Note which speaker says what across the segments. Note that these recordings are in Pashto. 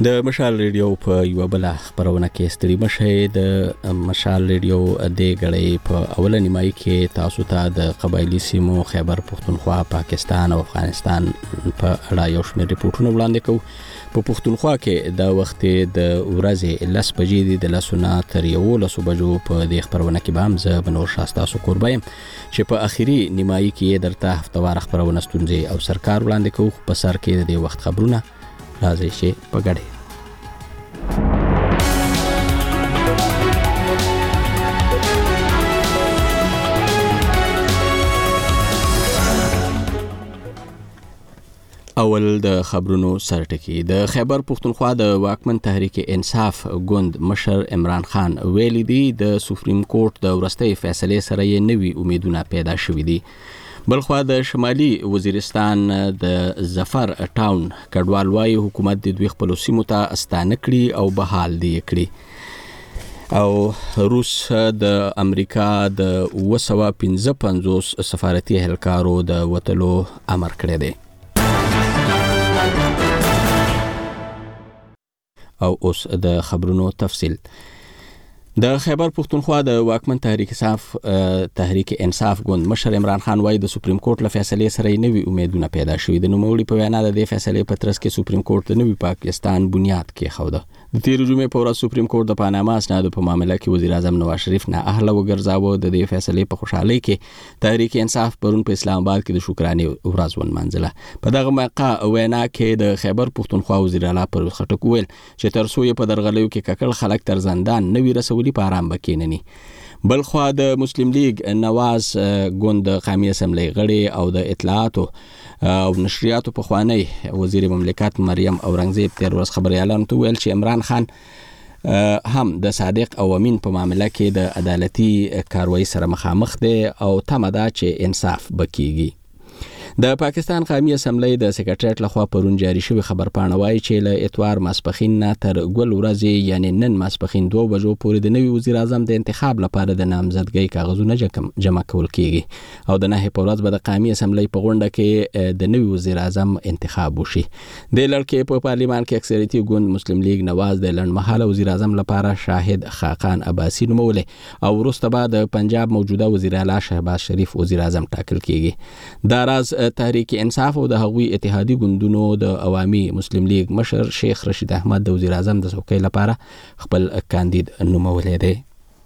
Speaker 1: د مشال ریډیو په یو بل خبرونه کې ستړي مشه د مشال ریډیو د غړې په اوله نیمایي کې تاسو ته د قبایلی سیمو خیبر پختونخوا پاکستان او افغانستان په اړه یو شمېر ریپورتونه وړاندې کوو. په پختونخوا کې د وخت د ورځې 10 بجې دي، د لسونه تر 11 بجو په دې خبرونه کې به هم زه بنور شاستا سو قربایم چې په اخیری نیمایي کې درته هفتوار خبرونه ستونزې او سرکار وړاندې کوو. په سر کې د وخت خبرونه راځي چې په ګډه اول د خبرونو سرټکی. د خیبر پختونخوا د واکمن تحریک انصاف ګوند مشر عمران خان ویلي دی د سپریم کورټ د ورستۍ فیصله سره یې نوي امیدونه پیدا شوي دي. بلخوا د شمالي وزیرستان د ظفر ټاون کډوال وايي حکومت د دوی خپل سیمو ته استانه کړي او بحال دی کړي. او روس د امریکا د 255 سفارتي اهلکارو د وټلو امر کړی دی. او اوس د خبرونو تفصیل. د خیبر پختونخوا د واکمن تحریک انصاف ګوند مشر عمران خان وايي د سپریم کورټ له فیصلې سره نوي امیدونه پیدا شوي. د نوموړي په وینا د فیصلې په ترڅ کې سپریم کورټ د نوي پاکستان بنیاد کېښوده. د تیر جمعې په ورځ سپریم کورټ د پاناما اسنادو په معاملې کې وزیر اعظم نواز شریف نه اهله وګرځاوه. د دې فیصلې په خوشحالۍ کې تحریک انصاف پرون په اسلام آباد کې د شکرانې ورځ ونمانځله. په دغه موقع وینا کې د خیبر پختونخوا وزیر اعلی پرویز خټک ویل چې تر څو په درغلیو کې ککړ خلک تر زندان نوي رسولي په آرام بکینني. بلخوا د مسلم لیگ نواز ګوند قومي اسمبلی غړي او د اطلاعات او نشریاتو په خوانی وزیر مملکت مریم اورنګزیب تیر ورځ خبري اعلان ویل چې عمران خان هم د صادق او امین په معاملې کې د عدالتي کاروایی سره مخامخ دی او تمه ده چې انصاف بکیږي. د پاکستان قومي اسمبلی د سکرټریټ لخوا پرون جاری شوی خبر پاڼه وايي چې له اتوار ماسپخین نه تر ګل ورځې یعنی نن ماسپخین 2 بجو پورې د نوي وزیر اعظم د انتخاب لپاره د نامزدګۍ کاغذونه جمع کول کیږي او د نه په ورځ به د قومي اسمبلی په غونډه کې د نوي وزیر اعظم انتخاب وشي. د لړکې په پارلیمان کې اکثریتي ګوند مسلم لیگ نواز د لړمحاله وزیر اعظم لپاره شاهد خاقان عباسی نومولې او وروسته بعد د پنجاب موجوده وزیر اعلی شهباز شریف وزیر اعظم ټاکل کیږي. دا راز تحریک انصاف او د هغوی اتحادی ګوندونو د عوامي مسلم لیگ مشر شیخ رشید احمد د وزیر اعظم د څوکۍ لپاره خپل کاندید نومولې دی.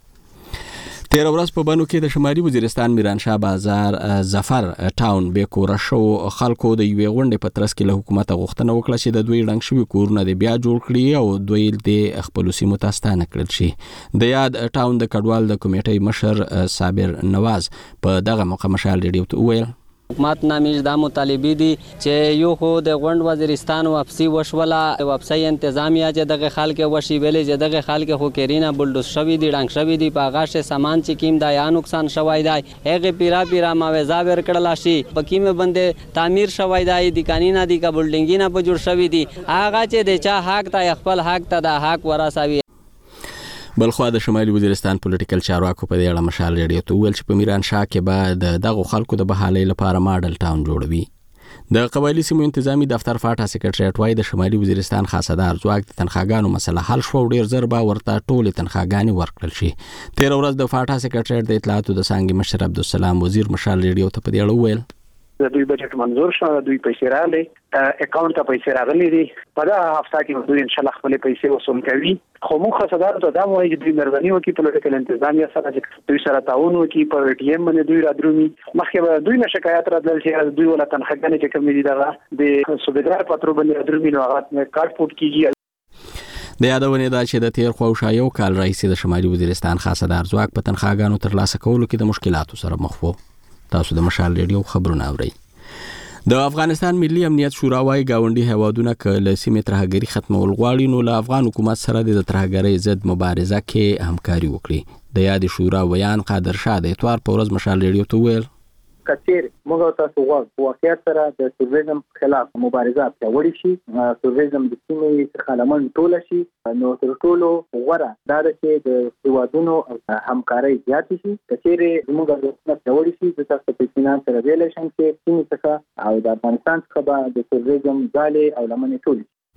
Speaker 1: تیر ورځ په بانو کې د شمالي وزیرستان میرانشاه بازار ظفر ټاون به کور شو خلکو د یوې غونډې په ترڅ کې له حکومت غوښتنه وکړه چې د دوی رنګ شوی کورونه د بیا جوړ کړي او دوی د خپل سیمو ته ستانه کړل شي. د یاد ټاون د کډوال د کمیټې مشر صابر نواز په دغه موقع مشال ریډیو ته ویل
Speaker 2: حکومت نامیز دا مطالبه دي چې یو خو د غونډ وزیرستان واپسی وشوله واپسی انتظامیه چې دغه خلک وشي ویلې چې دغه خلک خو کیرینا بلډوز شوی دي ډنګ شوی دي په غاښه سامان چې کیم دا یا نقصان شوی دی هغه پیرا معاوضه ورکړل شي پکې مې باندې تعمیر شوی دی د قانونا دي کا بلډینګینا په جوړ شوی دي هغه چې د چا حق ته خپل حق ته د حق ورسوي.
Speaker 1: بلخوا د شمالي وزیرستان پولیټیکل چارواکو په دې اړه مشال ریډیو ته ویل چې په میرانشاه کې به دغه خلکو د بحالۍ لپاره ماډل ټاون جوړوي. د قبایلی سیمو انتظامی دفتر فاټا سکرټریټ وايي د شمالي وزیرستان خاصدار ځواک د تنخواګانو مسله حل شو او ډیر زر به ورته ټولې تنخواګانې ورکړل شي. تیر ورځ د فاټا سکرټریټ د اطلاعاتو د څانګې مشر عبدالسلام وزیر مشال ریډیو ته په دې اړه ویل
Speaker 3: د دوی بجټ منظور شو، دوی پیسې راغلي اکاونټ ته پیسې راغلي دي په دا هفته کې دوی ان شاء الله خپل پیسې وصول کوي. خو موږ خاصدار ته دا وایي چې دوی مهرباني وکړي پولیټیکل انتظامیه سره چې دوی سره تعاون وکړي په ټي ایم باندې دوی رادرومي مخکې دوی نه شکایت راتلل چې دوی ولا تنخواګانې چې کم دي دغه د صوبیدار پاترو باندې رادرومي نو هغه کارت پورت کیږي.
Speaker 1: د یادونه ده چې د تیر خو یو کال راځي د شمالي وزیرستان خاصدار ځواک په تنخواګانو ترلاسه کولو کې د مشکلاتو سره مخ وو. تاسو د مشال ریډیو خبرونه اورئ. د افغانستان ملي امنیت شورا وايي گاونډي هیوادونه کله سیمه ترهګری ختمول غواړي نو له افغان حکومت سره د ترهګری ضد مبارزه کې همکاري وکړي. د یاد شورا ویان قادر شاه د اتوار په ورځ مشال ریډیو ته ویل
Speaker 4: کثیر موږ تاسو واقعیت سره د تروریزم خلاف مبارزه پیاوړې شي، تروریزم د سیمې څخه لمن ټول شي، نو تر ټولو غوره دا ده چې د هیوادونو همکاري زیات شي. کثیر موږ د پیاوړې شي د تاسو په اطمینان سره ویل شم چې سیمې څخه او د افغانستان څخه به د تروریزم ځاله او لمن ټول.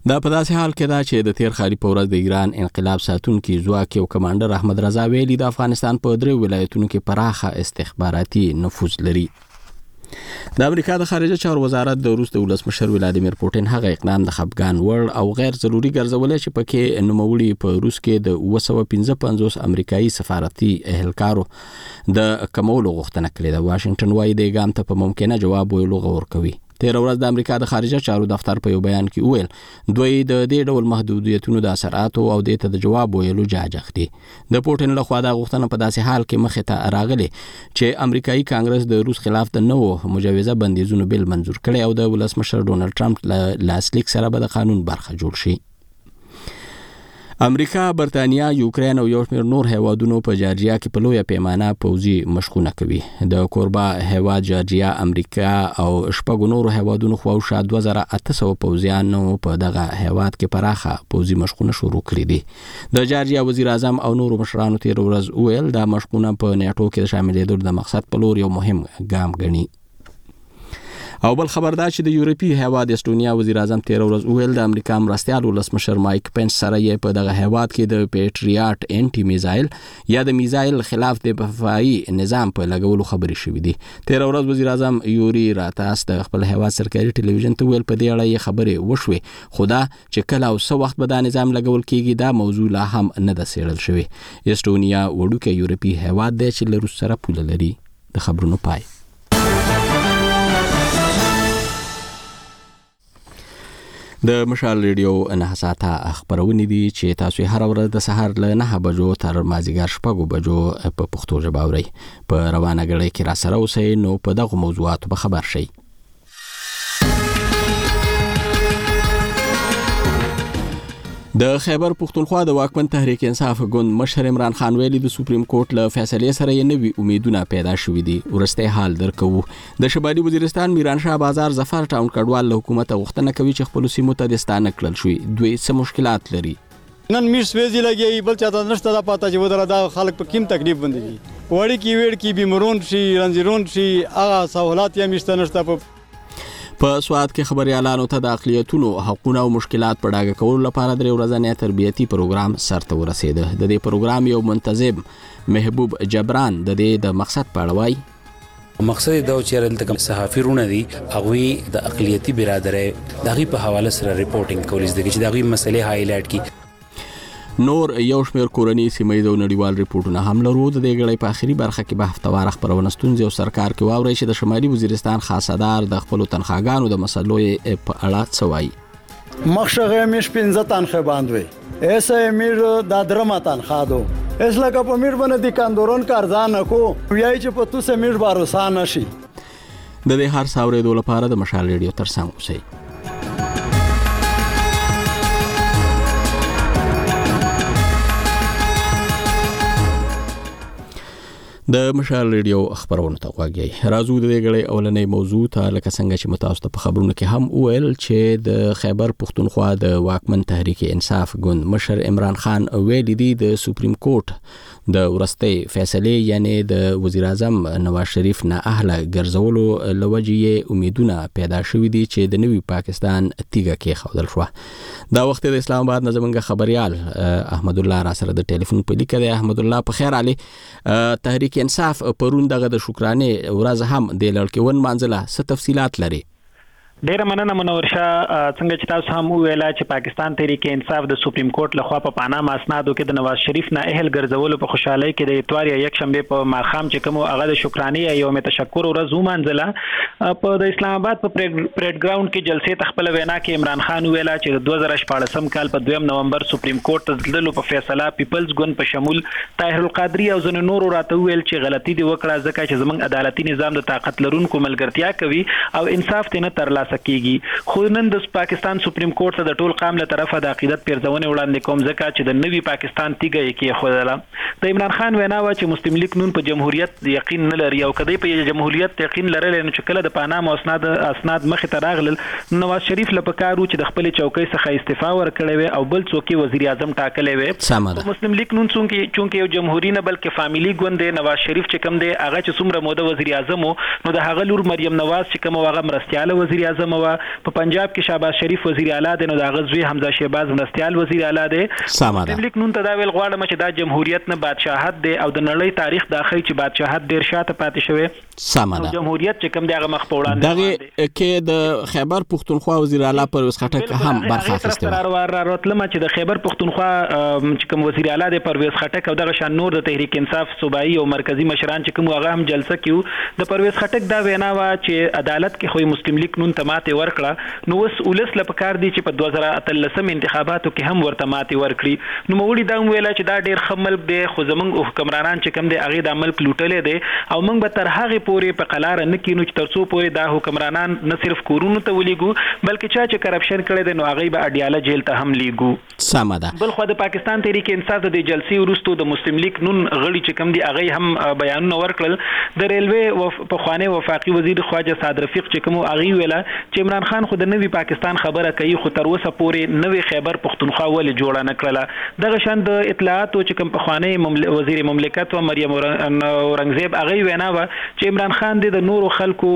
Speaker 1: دا په داسې حال کې دا چې د تیر خالي په ورځ د ایران انقلاب ساتونکي ځواک یو کمانډر احمد رضا ویلي د افغانستان په 3 ولایتونو کې پراخه استخباراتي نفوذ لري. د امریکا د خارجه چارو وزارت د روس د ولسمشر ولادیمیر پوتین هغه اقدام د خفګان وړ او غیر ضروري ګرځولې چې پکې نوموړي په روس کې د 255 امریکایي سفارتي اهلکارو د کمولو غوښتنه کړې ده. واشنگټن وايي د اقدام ته په ممکنه جواب ویلو غور کوي. تیر ورځ د امریکا د خارجه چارو دفتر په یو بیان کې وویل دوی د دې ډول محدودیتونو د اثراتو او د ته د جواب ویلو جاج اخلي. د پوتین لخوا د غوښتنه په داسې حال کې مخې ته راغلي چې امریکایي کانګرس د روس خلاف د نوو مجوزه بندیزونو بل منظور کړي او د ولسمشر ډونالد ټرمپ له لاسلیک سره به د قانون برخه جوړ شي. امریکا، برتانیا، یوکرين او یو شمېر نور هیوادونو په جارجیا کې په لویه پیمانه پوځي مشقونه کوي. د کوربه هیواد جارجیا، امریکا او شپږ نورو هیوادونو خواوشا 2800 پوځیانو په دغه هیواد کې پراخه پوځي مشقونه شروع کړي دي. د جارجیا وزیر اعظم او نورو مشرانو تیر ورځ ویل دا مشقونه په نیټو کې شاملېدو د مقصد په لور یو مهم ګام ګڼي. او بل خبر دا چې د یورپی هیواد استونیا وزیر اعظم تیر ورځ ویل د امریکا مرستیال ولسمشر مایک پنس سره یې په دغه هیواد کې د پیټریاټ انټي میزایل یا د میزایل خلاف د دفاعي نظام په لګولو خبرې شوې دي. تیر ورځ وزیر اعظم یوري راتاس د خپل هیواد سرکاري ټلویزیون ته ویل په دې اړه یې خبرې وشوې، خو دا چې کله او څه وخت به دا نظام لګول کېږي دا موضوع لا هم نه ده څېړل شوې. استونیا وړوکی یورپی هیواد دی چې له روس سره پوله لري. د خبرونو پای. د مشال ریډیو 9 ساعته خبرونه دي چې تاسو هر ورځ د سحر له 9 بجو تر مازیګر 6 بجو په پښتو ژبه اورئ. په روانه غړي کې را سره اوسئ نو په دغه موضوعاتو به خبر شئ. د خیبر پختونخوا د واکمن تحریک انصاف ګوند مشر عمران خان ویلي د سپریم کورټ له فیصلې سره یې نوي امیدونه پیدا شوې دي. ورسته حال درکو د شمالي وزیرستان میرانشاه بازار ظفر ټاون کډوال له حکومت غوښتنه کوي چې خپل سیمو ته د ستانه کړل شوی دوی څه مشکلات لري.
Speaker 5: نن میش ویزي لګي بل چاته نشته دا پاته چې ودره دا خلک په کیم تکلیف باندې وړي کی وړ کی بیمارون شي رنځرون شي هغه سہولات یې مشته نشته.
Speaker 1: په سواد کې خبريالانو ته د اقلیتونو حقوقونه او مشکلات په ډاګه کولو لپاره د ورځنی تربیتي پروګرام سرته ورسېده. د دې پروګرام یو منتظم محبوب جبران د دې د مقصد په اړه وایي.
Speaker 6: مقصد دا چې دلته صحافیرونه دي هغه د اقلیتي برادرۍ دغه په حواله سره ریپورتینګ کولی دي چې دغه مسلې هایلایټ کی.
Speaker 1: نور یو شمېر کورنۍ سیمه او نړیوال ریپورتونه هم لرو. د دې غړي په اخري برخه کې به هفتوار خبرونه ستونزې او سرکار کې واوري چې د شمالي وزیرستان خاصدار د خپل تنخواګانو د مسلو په اړه څه وایي.
Speaker 5: مخشغه مش 15 تنخواه باندې ایسا امیر دا درمه تنخواه دو اس لکه په میر باندې د کاندورون کارزان کو ویای چې په تو سمیر باروسان شي.
Speaker 1: د دې هر څاورې د لپاره د مشال ریډیو ترڅنګ اوسئ. د مشال ریډیو خبرونه ته غواړي. راځو د دې غړي اولنې موضوع ته لکه څنګه چې متاسفه په خبرونه کې هم ویل چې د خیبر پختونخوا د واکمن تحریک انصاف ګوند مشر عمران خان ویلي دی د سپریم کورټ د ورستۍ فیصلې یعنی د وزیر اعظم نواز شریف نه اهله ګرځولو لوجې امیدونه پیدا شوې دي چې د نوي پاکستان تیګه کې خودل شو. دا وخت د اسلام آباد نظمنګ خبريال احمد الله را سره د ټلیفون په لیکه دی. احمد الله په خیر علي. تحریک انصاف پرون دغه د شکرانه ورځ هم د لړکون منځله څه تفصيلات لري؟
Speaker 7: ډیره مننه منور شاه. څنګه چې تاسو هم ویلا چې پاکستان تحریک انصاف د سپریم کورټ لخوا په پاناما اسنادو کې د نواز شریف نه اهل ګرځولو په خوشحالۍ کې د اتوار یا یک شنبه په ماخام چې کوم هغه د شکرانه یوم تشکر ورځ ومنځله په د اسلام آباد په پریډ ګراوند کې جلسې تخپل وینا کې عمران خان ویلا چې 2014 کال په 2 نومبر سپریم کورټ ته تللو په فیصله پیپلز ګوند په شمول طاهر القادری او ځنو نور راته ویل چې غلطي دی وکړه ځکه چې زمنګ عدالتي نظام د طاقت لرونکو ملګرتیا کوي او انصاف ته نه ترلاسه کیږي. خو نن د پاکستان سپریم کورټ ته د ټول قام له طرفه د عقیدت پیرځونه وړاندې کوم ځکه چې د نوي پاکستان تیګه کې خوله د عمران خان وینا و چې مسلم لیگ نون په جمهوریت یقین نه لري او کدی په جمهوریت یقین لرل نو چې کله د پاناما اسناد مخ ته راغلل نواز شریف لپاره چې د خپل چوکۍ څخه استعفا ورکړي وي او بل څوک وزیر اعظم ټاکلې وي. مسلم لیگ نون چونکه یو جمهوریت نه بلکې فامیلی ګوند دی. نواز شریف چې کوم دی هغه چې څومره موده وزیر اعظم نو د هغه لور مریم نواز چې کوم هغه مرستياله وزیر اعظم و په پنجاب کې شهباز شریف وزیر اعلی دی نو دا غزوی حمزه شهباز مرستيال وزیر اعلی دی
Speaker 1: سمه
Speaker 7: لیک نون ته دا ویل غواړم چې دا جمهوریت نه بادشاہت دی او د نړۍ تاریخ دا خی چې بادشاہت ډیر شاته پاتې شوی
Speaker 1: سمه ده
Speaker 7: جمهوریت چې کوم دغه مخ په وړاندې
Speaker 1: دغه کې د خیبر پختونخوا وزیر اعلی پرویز خټک هم برخه اخیسته
Speaker 7: راتلم چې د خیبر پختونخوا چې کوم وزیر اعلی د پرویز خټک او دغه شان نور د تحریک انصاف صوبایي او مرکزی مشران چې کوم هغه هم جلسه کیو د پرویز خټک دا وینا وا چې عدالت کې خو مسلم لیگ نون تماته ورکړه نو وس ولس لپاره دي چې په 2013 انتخاباتو کې هم ورته ماته ورکړي نو موږ دا ویل چې دا ډیر خمل دی خو زمونږ حکمرانان چې کوم دی هغه د عمل پلوټلې دي او موږ به تر هغه پورې په قلار نه کینو چې ترڅو پورې دا حکمرانان نه صرف کورونو ته ولېګو بلکې چې کرپشن کړي دي نو هغه به اډیاله جیل ته هم لیګو
Speaker 1: سمه ده
Speaker 7: بل خو د پاکستان تحریک انصاف د جلسې وروسته د مسلم لیگ نون غړي چې کوم دی هغه هم بیانونه ورکړل د ریلوی په خوانه وفاقي وزیر خواجه سعد رفیق چې کوم هغه ویلا چې عمران خان خو د نوی پاکستان خبره کوي خو تر اوسه پورې نوی خیبر پختونخوا ول جوړه نه کړله دغه شان د اطلاعات چې کوم په خوانه وزیر مملکت و مریم اورنګزیب هغه وینا و چې عمران خان د نورو خلکو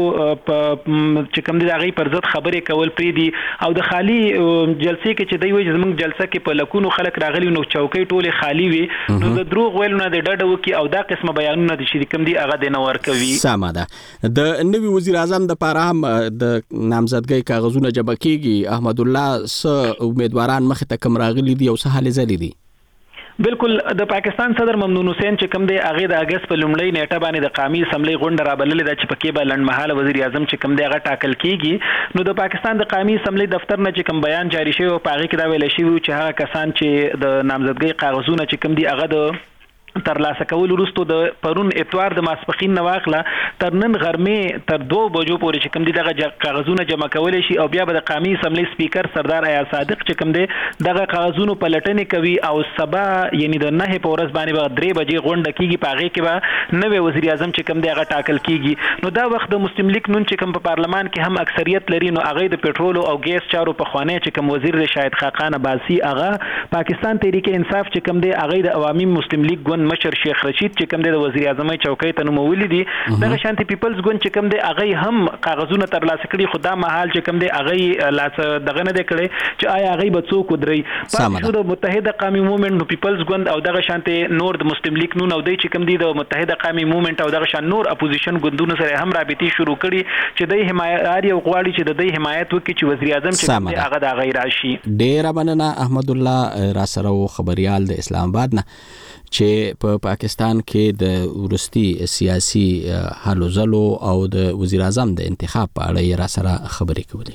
Speaker 7: چې کوم دی هغه پر ضد خبرې کول پری دي او د خالی جلسې کې چې دی وایي زموږ جلسه کې په لکونو خلک راغلي نو چوکۍ ټوله خالی وي نو د دروغ ویلونه د ډډه وکي او دا قسمه بیانونه د شې کوم دی هغه د نور کوي
Speaker 1: سمه ده د نوی وزیر اعظم د پاره هم د نامزدګۍ کاغذونه جبه کیږي احمد الله س امیدواران مخ ته کم راغلي دي او څه حال زلي دي
Speaker 7: بالکل د پاکستان صدر ممنون حسین چې کوم دی هغه د اگست په لومړۍ نیټه باندې د قومي اسمبلی غونډه رابللې د چې پکې به لنډمحاله وزیر اعظم چې کوم دی هغه ټاکل کیږي نو د پاکستان د قومي اسمبلی دفتر نه چې کوم بیان جاری شوی او په هغه کې دا ویل شوی چې هغه کسان چې د نامزدګۍ کاغذونه چې کوم دی هغه د تر لاسه کول وروسته د پرون اتوار د ماسپخین نه واخله تر نن غرمه تر 2 بجو پورې چې کوم دي دغه کاغذونه جمع کول شي او بیا به د قومي اسمبلی سپیکر سردار ایاز صادق چې کوم دي دغه کاغذونو پلټنې کوي او سبا یعنی د 9 په ورځ باندې به 3 بجې غونډه کیږي پاغه کې به نوې وزیر اعظم چې کوم دی هغه ټاکل کیږي نو دا وخت د مسلم لیگ نون چې کوم په پارلمان کې هم اکثریت لري نو هغه د پېټرول او ګیس چارو په خوانه چې کوم وزیر شاهد خاقان عباسی هغه پاکستان تحریک انصاف چې کوم دی هغه د عوامي مسلم لیگ ګوند مشر شیخ رشید چې کوم دی د وزیر اعظم چوکۍ ته نومولې دي دغه شانتي پیپلز ګوند چې کوم دی هغه هم کاغذونه تر لاسه کړي خو دا مهال چې کوم دی هغه لاس دغه نه کړي چې آیا هغه به څوک ودري پاتې د متحده قومي موومېنټ نو پیپلز ګوند او دغه شانتي نور د مسلم لیگ نون او دی چې کوم دی د متحده قومي موومېنټ او دغه شان نور اپوزیشن ګوندونو سره هم رابطي شروع کړي چې د حمایت او غواړي چې د حمایت وکړي چې وزیر اعظم چې هغه د غیر راشي
Speaker 1: ډیر مننه احمد الله را سره خبريال د اسلام آباد نه چې په پاکستان کې د ورستي سیاسي حالو زلو او د وزیر اعظم د انتخاب په اړه را سره خبرې کولې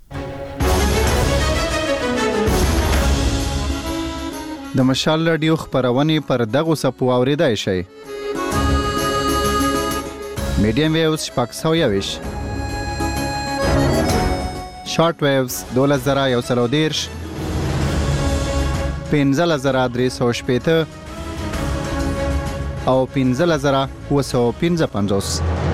Speaker 8: د مشال رادیو خبرونه پر دغه سپو اوریدای شي میډیم ویوز پاکستاویش شارټ ویوز 2130 15350 او 15055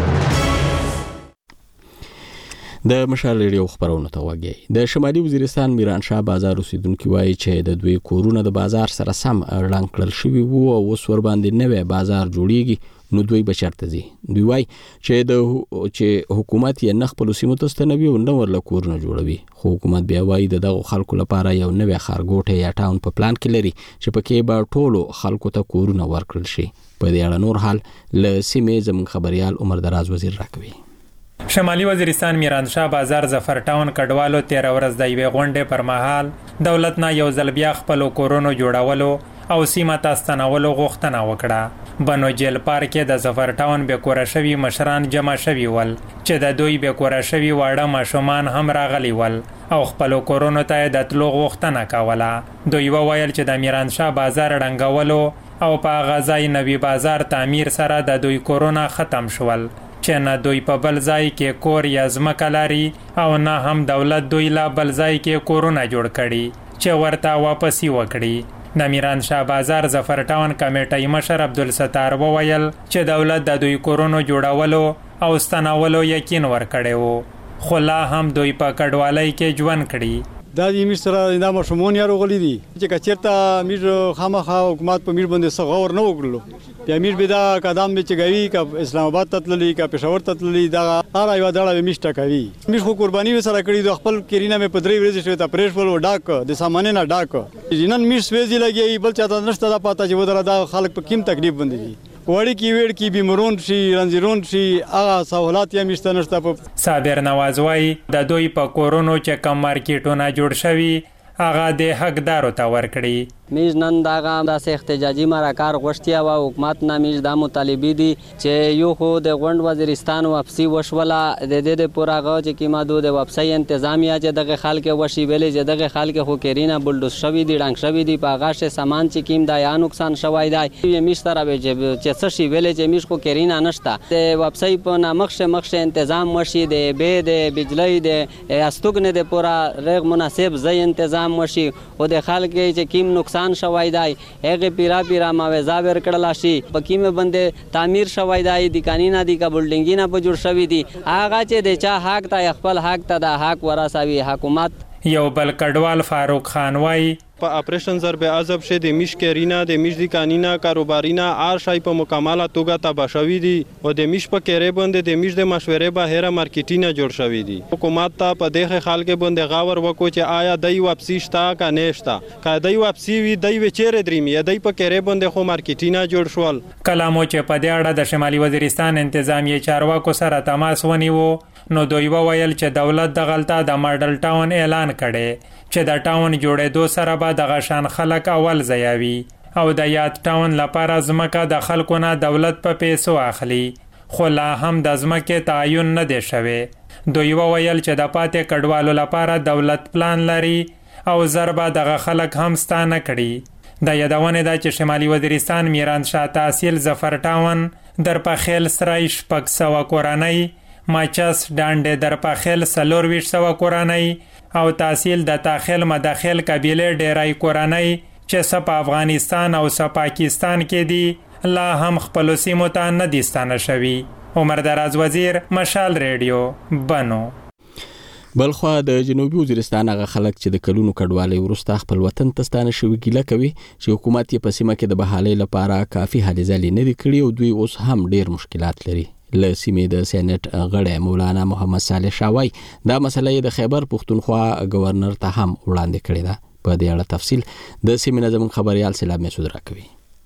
Speaker 1: د مشال ریډیو خبرونه ته وګورئ د شمالي وزیرستان میران شاه بازار اوسیدونکو وایي چې د دوی کورونه د بازار سره سم اړلان کړل شوی وو او اوس ور باندې نوې بازار جوړیږي نو دوی بشرط دي دوی وایي چې حکومت یې نه خپل سیمو ته ستنوي او نه ورله کورونه جوړوي خو حکومت بیا وایي دغه خلکو لپاره یو نوې خارګوټه یا ټاون په پلان کې لري چې پکې به ټولو خلکو ته کورونه ورکړل شي په دې اړه نور حال له سیمې زموږ خبريال عمر دراز وزیر راکوي
Speaker 9: شمالي وزیرستان میران شاه بازار ظفر ټاون کډوالو 13 ورځ د یوې غونډې پر مهال دولت نه یو ځل بیا خپل کورونو جوړولو او سیمه ته ستنولو غوښتنه وکړه بنو جیل پارک کې د ظفر ټاون به کور شوی مشران جمع شوی ول چې د دوی به کور شوی واړه ماشومان هم راغلي ول او خپل کورونو ته د تلو غوښتنه کوله دوی وویل چې د میران شاه بازار ړنګولو او په غزای نوی بازار تعمیر سره د دوی کورونه ختم شول چې نه دوی په بل ځای کې کور یا ځمکه لري او نه هم دولت دوی لا بل ځای کې کورونه جوړ کړي چې ورته واپسی وکړي د میران شاه بازار ظفر ټاون کمیټې مشر عبدالستار وویل چې دولت د دوی کورونو جوړولو او ستنولو یقین ورکړی وو خو لا هم دوی په کډوالۍ کې ژوند کړي
Speaker 5: دا د امیر سره دا ماشومان یې راغلي دي چې کچېرته امیر خامخا حکومت په امیر باندې څه غور نه وکړلو بیا امیر به دا قدم به چې کوي که اسلام آباد ته تللی که پېښور ته تللی دا هر یوه دړه به میشته کوي امیر خو قرباني مې سره کړي د خپل کیرینه مې په 3 ورځې شوې ته پرېښول و ډاک د سامانې نه ډاک نن میر سویځي لګي بل چاته نشته دا پاته چې ودره دا خلک په کوم تکلیف باندې دي وړي کې وړ کې بیمارون شي رنځرون شي هغه سہولات یې مشته نشته په
Speaker 9: صابر نواز وايي د دوی په کورونو چې کم مارکیټونه جوړ شوي هغه د حقدارو ته ورکړي
Speaker 2: میز نن داغه داسې احتجاجي مرکار غوښتیا و حکومت نه میز د مطالبه دي چې یو خو د غونډ وزیرستان واپسی وشوله د دې د پوراغه چې کیما دو د واپسی انتظامیه چې دغه خلک وشي ویلې چې دغه خلک خو کیرینا بلډوز شوی دي ډنګ شوی دي په غاښه سامان چې کیم دا یا نقصان شوی دی میز تر به چې څه شي ویلې چې میز خو کیرینا نشته د واپسی په مخشه تنظیم مشي د به د بجلی د استوګنه د پورا رغ مناسب ځای تنظیم مشي او د خلک چې کیم نقصان شوی دی هغه پیرا معاوضه ورکړل شي په کیمه باندې تعمیر شوی دی د قانونا دی کا بلډینګ نه په جوړ شوی دی هغه چې د چا حق ته خپل حق ته د حق ورسوي حکومت
Speaker 9: یو بل کډوال فاروق خان وايي
Speaker 10: په اپریشن ضرب عذاب شه د میش کرینا د میش د قانونا کاروبارینا ار شای په مکمله توګه تبا شوی دي او د میش په کېره باندې د میش د مشورې بهره مارکیټینګ جوړ شوی دي حکومت ته په دغه حال کې باندې غاور وکړو چې آیا دای واپسی شتا کا نهشتا کا دای واپسی وی دای وچېره دریم یا دای په کېره باندې خو مارکیټینګ جوړ شول
Speaker 9: کلامو چې په دې اړه د شمالي وزیرستان انتظامیه چارواکو سره تماس ونیو نو دوی وویل چې دولت د غلطه د ماډل ټاون اعلان کړي چې د ټاون جوړېدو سره به د غشان خلک اول ځایوي او د یاد ټاون لپاره ځمکه د خلکو نه دولت په پیسو اخلي خو لا هم د ځمکې تعین نه دی شوی دوی وویل چې د پاتې کډوالو لپاره دولت پلان لري او ضربه دغه خلک هم ستانه کړي د یادونه ده چې شمالي وزیرستان میراندشاه تحصیل ظفر ټاون در پخیل سرای شپږ سوه کورنۍ ماچس ډانډې در پخیل 400 کورنۍ او تحصیل د تاخیل مداخل قبیله ډیرای کورنۍ چې سپ افغانستان او سپ پاکستان کې دي لا هم خپل سیمو ته نه دي ستانه شوي عمر دراز وزیر مشال ریډیو بنو
Speaker 1: بلخوا د جنوبي وزیرستان هغه خلک چې د کلونو کډوالۍ وروسته خپل وطن ته ستانه شوي ګیله کوي چې حکومت یې په سیمه کې د بحالۍ لپاره کافي هلې ځلې نه دي کړي او دوی اوس هم ډیر مشکلات لري له سیمې د سېنات غړی مولانا محمد صالح شاوی دا مسله د خیبر پختونخوا گورنر ته هم وړاندې کړې ده په دې اړه تفصیل د سیمې نظم خبريال سلام مسعود راکوي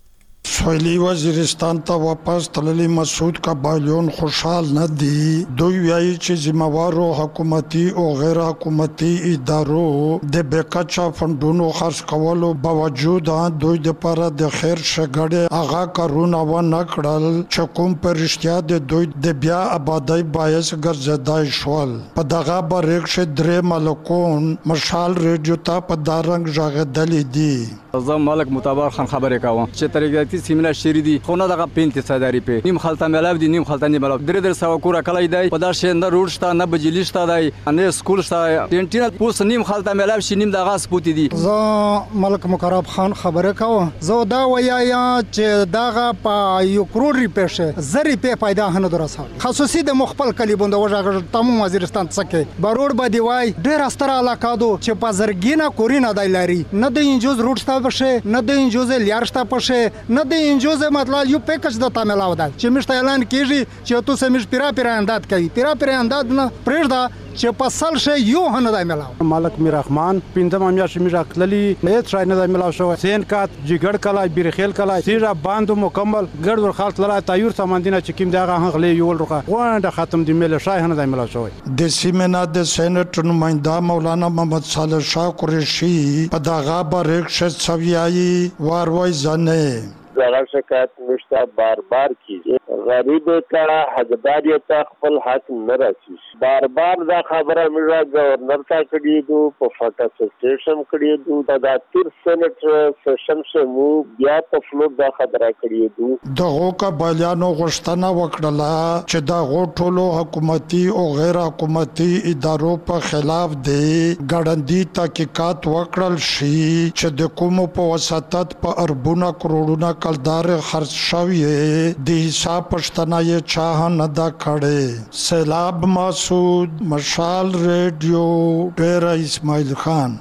Speaker 11: سویلی وزیرستان ته واپس تللی مسعود قبایلیون خوشحال نه دي دوی وایي چې ذمہوارو حکومتي او غیر حکومتي ادارو د بیکچا فندونو خرڅ کولو باوجود دوی د لپاره د خیر شګړې هغه کارونه و نه کړل چې کوم پرشتیا د دوی د بیا آبادی باعث ګرځیدای شول په دغه بریک شه درې ملکون مشال ریډیو ته په دارنګ ژغېدلې دي
Speaker 12: زه ملک متبر خان خبرې کوم چې طریقې سیمه شری دي خو نه دغه 35 په نیم خلطه ملاو دي نیم خلطه نه ملاو درې سو کور کولای دی په دا شنده روډ شته نه بجلی شته دی نه سکول شته ټینټینه پوس نیم خلطه ملاو شي نیم دغه سپوتی دي
Speaker 13: زه ملک مقرب خان خبره کوم زه دا ویا چې دغه په یو کروڑ روپیه زری په پیدا هنه درسه خصوصي د مخبل کلی بوند وژغه تمام وزیرستان څخه بروډ باندې وای ډېر استر علاقه دو چې په زرګینا کورینه دایلاري نه د انجوز روډ شته بشه نه د انجوز لیار شته پشه نه د انجوز مطلب یو پیکج د تاملاو ده چې مشته اعلان کیږي چې تو سمش پیرا انداد کوي پیرا انداد نه پرېږده چې په سل شي یو نه د ملاو
Speaker 14: ملک میر رحمان پینځم میاشت میرا کللی هیڅ شای نه د ملاو شو سین کات جګړ کلا بیرخیل کلا سیرا باندو مکمل ګړ ور خالص لای تایور ساماندینه چې کیم دغه غلې یول روخه وانه ختم دی مل شای نه د ملاو شو
Speaker 11: د سیمنا د سېنات نمائنده مولانا محمد صالح شاه قریشی په دغه بریک شه سویایي واروي ځنه
Speaker 15: زغه شکایت نشته بار کیږي غریب ته حقداریت خپل حق نه رسي بار دا خبره موږ گورنر ته کړی دو په فټا سټیشن کړی دو دا تیر سېنات سیشن شمو بیا په فلور دا خبره کړی دو
Speaker 11: دغه قبایلیانو غوښتنه وکړه چې دا غوټولو حکومتي او غیر حکومتي ادارو په خلاف دی ګړندی تحقیقات وکړل شي چې د کومو په وساتت په اربونه کروڑونه کلدار خرچ شوی د حساب پښتنه یې چا نه دا کړي. سیلاب مسعود، مشال ریډیو، ډیر اسماعیل خان.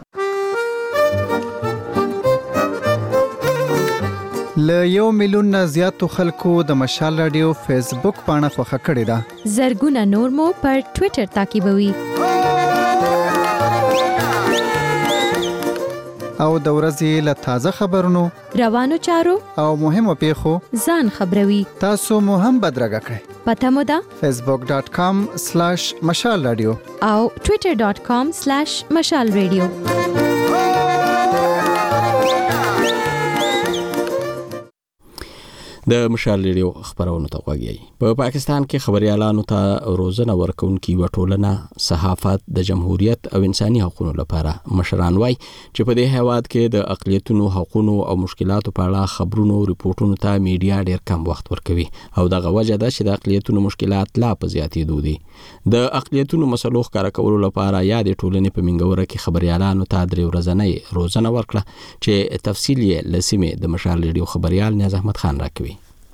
Speaker 8: ل 1 میلیون نه زیاتو خلکو د مشال رادیو فیسبوک پاڼه خوښه کړې ده.
Speaker 16: زرګونه نور مو پر ټوئیټر تعقیبوي.
Speaker 8: او د ورځې له تازه خبرونو،
Speaker 16: روانو چارو
Speaker 8: او مهمو پیښو
Speaker 16: ځان خبروي.
Speaker 8: تاسو مو هم بدرګه کړئ.
Speaker 16: پته مو ده
Speaker 8: facebook.com/مشال رادیو
Speaker 16: او twitter.com/مشال رادیو.
Speaker 1: د مشال ریډیو خبرونه ته غوږی. په پاکستان کې خبريالانو ته روزنه ورکونکي وټولنه صحافت د جمهوریت او انساني حقوقو لپاره مشران وای چې په دې هیواد کې د اقلیتونو حقوقو او مشکلاتو په اړه خبرونو ریپورتونو ته میډیا ډیر کم وخت ورکوي او دغه وجه ده چې د اقلیتونو مشکلات لا په زیاتېدو دي. د اقلیتونو مسلو ښکاره کولو لپاره یا د ټولنې په منګوره کې خبريالانو ته درې ورځنۍ روزنه ورکړه چې تفصیل یې لسمه د مشال ریډیو خبريال نیاز احمد خان راکوي.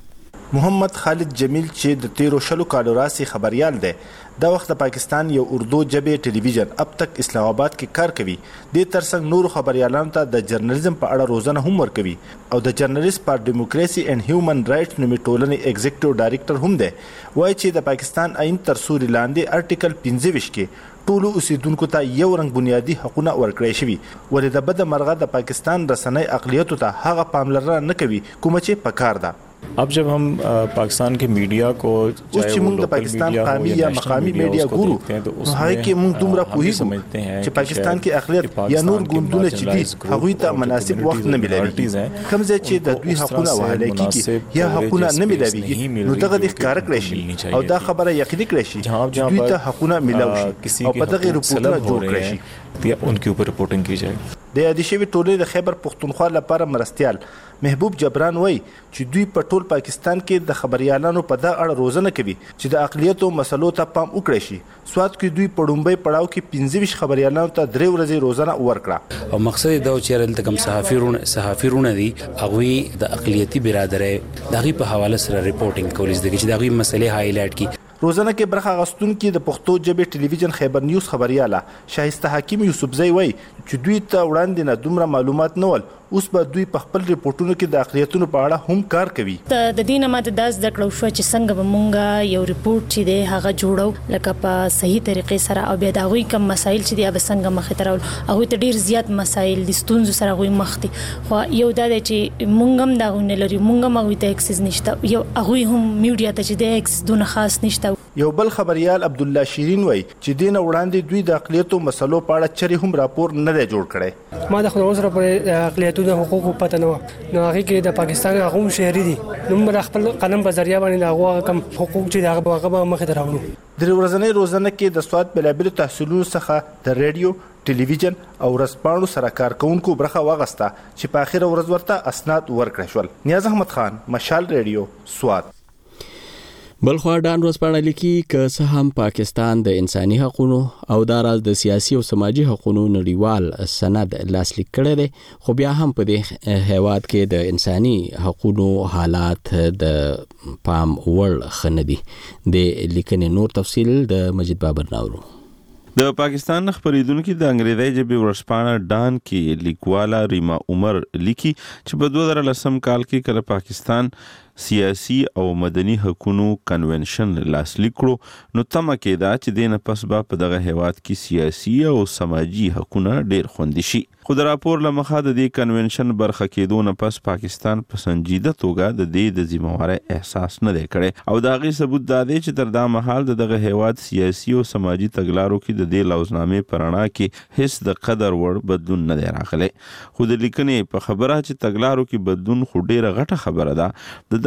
Speaker 17: محمد خالد جمیل چې د 13 کالو راسي خبريال دی، دا وخت د پاکستان یو اردو ژبې ټلویزیون اب تک اسلام آباد کې کار کوي. د ترڅنګ نور خبريالانو ته د جرنالیزم په اړه روزنه هم ورکوي او د جرنالیست فار ډیموکراسي اینڈ هیومن رائټس نومي ټولنې ایگزیکټیو ډایریکټر هم دی. وایي چې د پاکستان آئین تر سوري لاندې ارټیکل 25 کې ټولو اوسیدونکو ته یو رنګ بنیادی حقوقونه ورکړی شوي، ولې د بد مرغه د پاکستان رسنۍ اقلیتو ته هغه پاملرنه نه کوي کوم چې پکار ده.
Speaker 18: अब जब हम पाकिस्तान के मीडिया को
Speaker 17: चाहे वो पाकिस्तान कामी या मकामी मीडिया ګورو نو هغه کې موږ دومره پوهیږو چې پاکستان کې اقلیت یا نور ګوندونه چې دي هغوی ته مناسب وخت نه ملوي. کوم ځای چې د دوی حقوقونه وهل کیږي یا حقوقونه نه ملوي نو دغه د ښکار کړی شي او دا خبره یقیني کړی شي چې دوی ته حقوقونه ملوي شي او په دغه رپورټونه جوړ کړی شي
Speaker 18: یا ان کے اوپر رپورٹنگ کی جائے.
Speaker 17: د ادیشوی ټولنې د خیبر پختونخوا لپاره مرستيال محبوب جبران وای چې دوی په ټول پاکستان کې د خبريالانو په دغه اړه روزنه کوي چې د اقلیتو مسلو ته پام وکړي شي. سواد کې دوی په ډومبۍ پړاو کې 25 خبريالانو ته 3 ورځې روزنه ورکړه
Speaker 6: او مقصد دا چې رل تکم صحافیرونه دي هغه د اقلیتی برادرۍ دغه په حواله سره ریپورتینګ کولی دي چې دغه مسلې هایلایټ کی.
Speaker 17: روزنه کې برخه غستون کې د پښتو ژبې ټلویزیون خیبر نیوز خبرياله شایسته حکیم یوسفزئی وای چې دوی ته وړاندې نه دومره معلومات نه ول، اوس به دوی په خپل ریپورتونو کې د اقلیتونو په اړه هم کار کوي.
Speaker 19: د دینه ماته داس د کړو شو چې څنګه به مونږه یو ریپورت چې دی هغه جوړو لکه په صحیح طریقې سره او بیا دا غوي کم مسایل چې دی به څنګه مخې ته راول هغه ته ډیر زیات مسایل د ستونزو سره غوي مخ دي. خو یو دا چې مونږ هم دا غونه لري مونږ هم غوي ته اکسس نشته، یو هغه هم میډیا ته چې د اکسس دونه خاص نشته.
Speaker 17: یو بل خبريال عبد الله شیرین وای چې دین وړاندې دوی د اقلیتو مسلو په اړه چری هم راپور نه دی جوړ کړی.
Speaker 20: ما د خپل سره په اقلیتو د حقوقو پته نو هغه کې د پاکستان هغه شهري دي نو موږ خپل قلم په ذریعہ باندې هغه کم حقوق چې هغه مخه راوړو.
Speaker 17: د ورځنۍ روزنه کې د سواد بلابل تحصیلونو څخه د ریډیو، ټلویزیون او رسپانو سره کارکونکو برخه واغسته چې په اخر ورځ ورته اسناد ورکړل شول. نیاز احمد خان، مشال ریډیو، سواد.
Speaker 1: بلخوا ډان ورځپاڼه لیکي که څه هم پاکستان د انساني حقوقو او داراز د سیاسي او سماجي حقوقو نړیوال سند لاسلیک کړی دی، خو بیا هم په دې هیواد کې د انساني حقوقو حالات د پام وړ خنه دي. د لیکنې نور تفصیل د مجید بابر ناورو.
Speaker 21: د پاکستان خبریدونکو د انګریزي ژبې ورځپاڼه ډان کې لیکواله ریما عمر لیکي چې په 2010 کال کې کله پاکستان سیاسي او مدني حقوقو کنونشن لاسلیک کړو نو تمه کېده چې د نه پس به په دغه هیواد کې سیاسي او سماجي حقوقونه ډیر خوندي شي. خو د راپور لمخه د دې کنونشن برخه کېدو نه پس پاکستان په سنجیده توګه د دې د ذمہواري احساس نه دی کړی او دا غي ثبوت دا دی چې تر دا مهال دغه هیواد سیاسي او سماجي تګلارو کې د دې لوزنامې پرانا کې هیڅ د قدر وړ بدلون نه دی راغلی. خو د لیکنې په خبره چې تګلارو کې بدلون خو ډیره غټه خبره ده،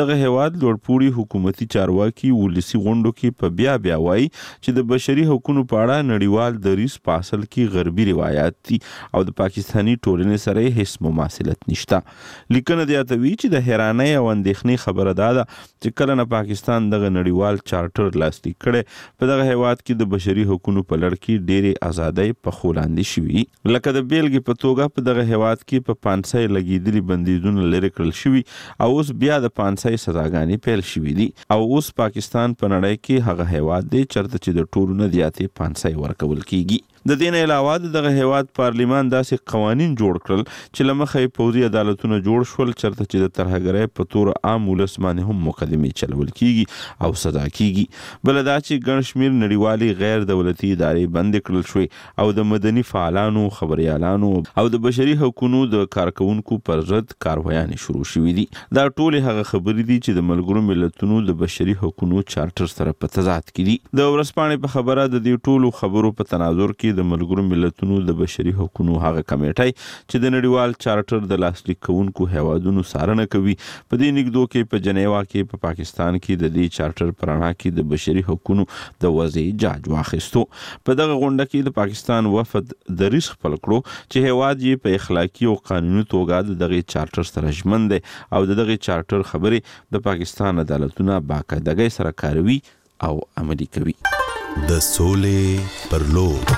Speaker 21: دغه هیواد لوړپوړي حکومتي چارواکي ولسی غونډو کې په بیا وایي چې د بشري حقوقو په اړه نړیوال دریځ په اصل کې غربي روایت دي او د پاکستاني ټولنې سره هیڅ مماثلت نشته. لیکنه زیاتوي چې د حیرانۍ او اندېښنې خبره ده چې کله نه پاکستان دغه نړیوال چارټر لاسلیک کړي په دغه هیواد کې د بشري حقوقو په لړ کې ډېرې ازادۍ په خو لاندې شوي. لکه د بیلګې په توګه په دغه هیواد کې په پانسۍ لګېدلي بندیزونه لرې کړل شوي او اوس بیا د پانسۍ سزاګانې پیل شوي دي او اوس پاکستان په نړۍ کې هغه هیواد دی چېرته چې د ټولو نه زیاتې پانسۍ ورکول کیږي. د دې نه علاوه دغه هیواد پارلیمان داسې قوانین جوړ کړل چې له مخې پوځي عدالتونه جوړ شول چېرته چې د ترهګرۍ په تور عام ولس باندې هم مقدمې چلول کیږي او سزا کیږي. بله دا چې ګڼ شمېر نړیوالې غیر دولتي ادارې بندې کړل شوې او د مدني فعالانو، خبریالانو او د بشري حقوقو د کارکونکو پر ضد کاروایانې شروع شوې دي. دا ټولې هغه خبرې دي چې د ملګرو ملتونو د بشري حقوقو چارټر سره په تضاد کې دي. د ورځپاڼې په خبره د دې ټولو خبرو په تناظر کې د ملګرو ملتونو د بشري حقوقو هغه کمیټه چې د نړیوال چارټر د لاسلیک کوونکو هیوادونو څارنه کوي په دې نږدو کې په جنیوا کې په پاکستان کې د دې چارټر په رڼا کې د بشري حقوقو د وضع جاج واخیستو. په دغه غونډه کې د پاکستان وفد دریځ خپل کړو چې هیواد یې په اخلاقی او قانوني توګه د دغه چارټر سره ژمن دی او د دغه چارټر خبرې د پاکستان عدالتونه باقاعدګۍ سره کاروي او عملي کوي.
Speaker 3: د سولې پر لور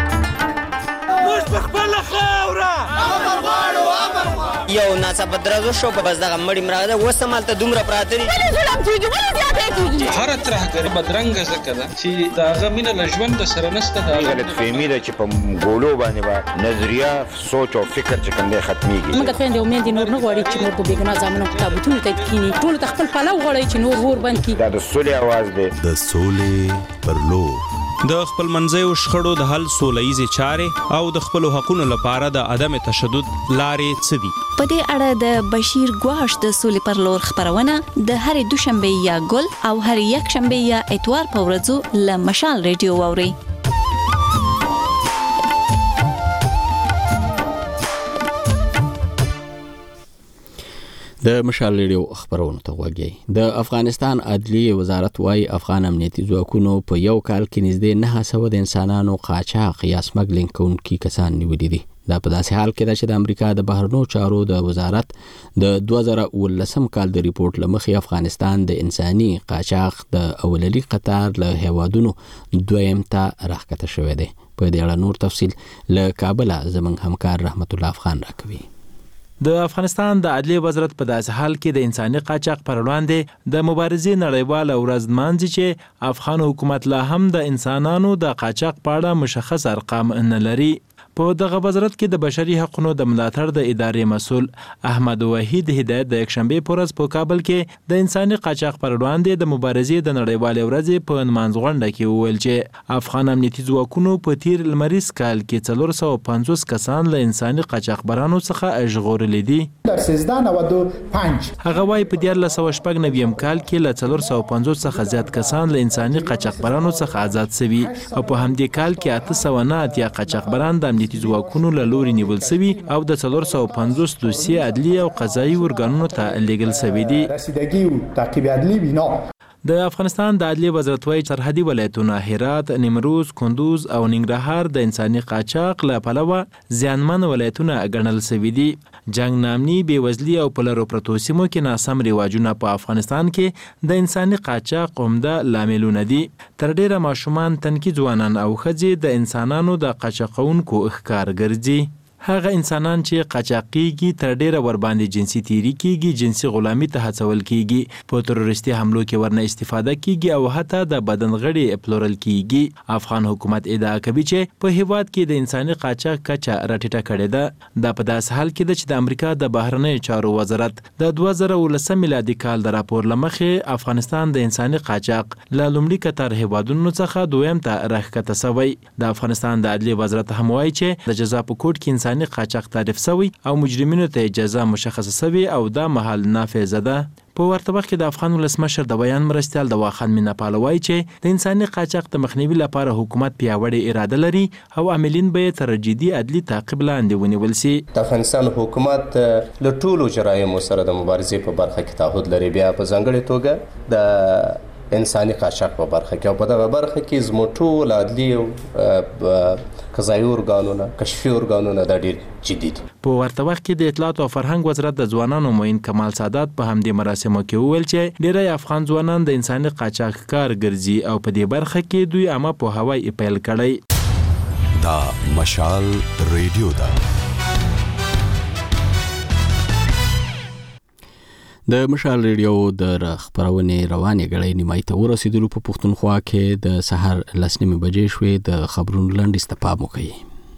Speaker 22: یو ناڅاپه درزو شو په بس دغه مړی مراغه وسه مالته دومره پراته دي
Speaker 23: هر ترهګر بدرنګه ځکه ده چې داغه مینه له ژوند سره نشته. دا
Speaker 24: غلط فهمي ده چې په ګولو باندې با نظریه سوچ او فکر چې کوم دی ختميږي.
Speaker 25: موږ خويندې امید نور نه غواړي چې نور په بیګنا ځامنو کتابونو ته کینی ټول تخپل پاله غواړي چې نور ور باندې کی.
Speaker 24: دا د سولې आवाज دی.
Speaker 3: د سولې پر لور
Speaker 26: د خپل منځیو شخړو د حل سوله‌ییزې چارې او د خپلو حقونو لپاره د عدم تشدد لارې څه دي؟
Speaker 27: په دې اړه د بشیر ګواش د سولې پر لور خبرونه د هرې دوشنبه یا ګل او هرې یکشنبه یا اتوار په ورځو له مشال ریډیو واورئ.
Speaker 1: د مشال ریډیو خبرونه ته وګورئ. د افغانستان عدلیه وزارت وايي افغان امنیتي ځواکونو په یو کال کې نږدې 900 د انسانانو قاچاق یا سمګلینګ کوونکي کسان نیولي دي. دا په داسې حال کې ده چې د امریکا د بهرنیو چارو د وزارت د 2019 کال د ریپورت لمخې افغانستان د انساني قاچاق د اولنی قطار له هیوادونو دویم ته راښکته شوی دی. په دې اړه نور تفصیل له کابل زموږ همکار رحمت الله افغان راکوي.
Speaker 28: د افغانستان د عدلیه وزارت په داسې حال کې د انساني قاچاق پر وړاندې د مبارزې نړیواله ورځ نمانځي چې افغان حکومت لا هم د انسانانو د قاچاق په اړه مشخص ارقام نه لري. په دغه وزارت کې د بشري حقوقو د ملاتړ د ادارې مسؤل احمد وحید هدایت د یکشنبه په ورځ په کابل کې د انساني قاچاق پر وړاندې د مبارزې د نړیوالې ورځې په نمانځ غونډه کې وویل چې افغان امنیتي ځواکونو په تیر لمریز کال کې 450 کسان له انساني قاچاقبرانو څخه ژغورلي دي.
Speaker 29: در 1395
Speaker 28: هغه وايي په 1999 کال کې له 450 څخه زیات کسان له انساني قاچاقبرانو څخه آزاد شوي او په همدې کال کې 809 قاچاقبران د ځواکونو له لوري نیول شوي او د 450 دوسیې عدلیه او قضایي ارګانونو ته لیږل شوي دي.
Speaker 29: رسیدگی و تعقیب عدلی بنا
Speaker 28: د افغانستان د عدلیه وزارت وايي سرحدي ولایتونه هرات، نیمروز، کندوز او ننګرهار د انساني قاچاق له پلوه زیانمن ولایتونه ګڼل شوي دي. جنگ نامني، بېوزلي او په لرو پرتو سیمو کې ناسم رواجونه په افغانستان کې د انساني قاچاق عمده لاملونه دي. تر ډیره ماشومان، تنکي ځوانان او ښځې د انسانانو د قاچاقونکو ښکار ګرځي. هغه انسانان چې قاچاقيږي تر ډیره ور باندې جنسي تیری کیږي، جنسي غلامي ته هڅول کیږي، په تروریستي حملو کې ورنه استفاده کیږي او حتی د بدن غړي پلورل کیږي. افغان حکومت ادعا کوي چې په هیواد کې د انساني قاچاق کچه راټیټه کړې ده. دا په داس حال کې ده چې د امریکا د بهرنیو چارو وزارت د 2019 میلادي کال د راپور لمخې افغانستان د انساني قاچاق له لومړي قطار هیوادونو څخه دویم ته راښکته شوی. د افغانستان د عدلیه وزارت هم وایي چې د جزا په کوټ کې انساني قاچاق تعریف شوی او مجرمینو ته جزا مشخصه شوی او دا محل نافذ ده. په ورته وخت کې د افغان ولسمشر د بیان مرستیال دوا خان مینا پالوای چې د انساني قاچاق د مخنیوي لپاره حکومت پیاوړې اراده لري او عاملین به تر جدي عدلي تعقیب لاندې ونیول شي.
Speaker 2: د افغانستان حکومت له ټولو جرایمو سره د مبارزې په برخه کې تعهد لري، بیا په ځانګړې توګه د انساني قاچاق په برخه کې او په دغه برخه کې زموږ ټول عدلي او قضایي ارګانونه، کشفي ارګانونه دا ډېر جدي دي.
Speaker 28: په ورته وخت کې د اطلاعات او فرهنګ وزارت د ځوانانو معین کمال سادات په همدې مراسمو کې وویل چې ډېری افغان ځوانان د انساني قاچاق کار ګرځي او په دې برخه کې دوی عامه پوهاوی پیل کړی.
Speaker 3: دا مشال ریډیو ده.
Speaker 1: د مشال ریډیو د خبرونې روانې غړې نیمای ته ورسېدلو. په پښتونخوا کې د سحر 10:30 بجې شوې. د خبرونو لنډیز ته پام وکړئ.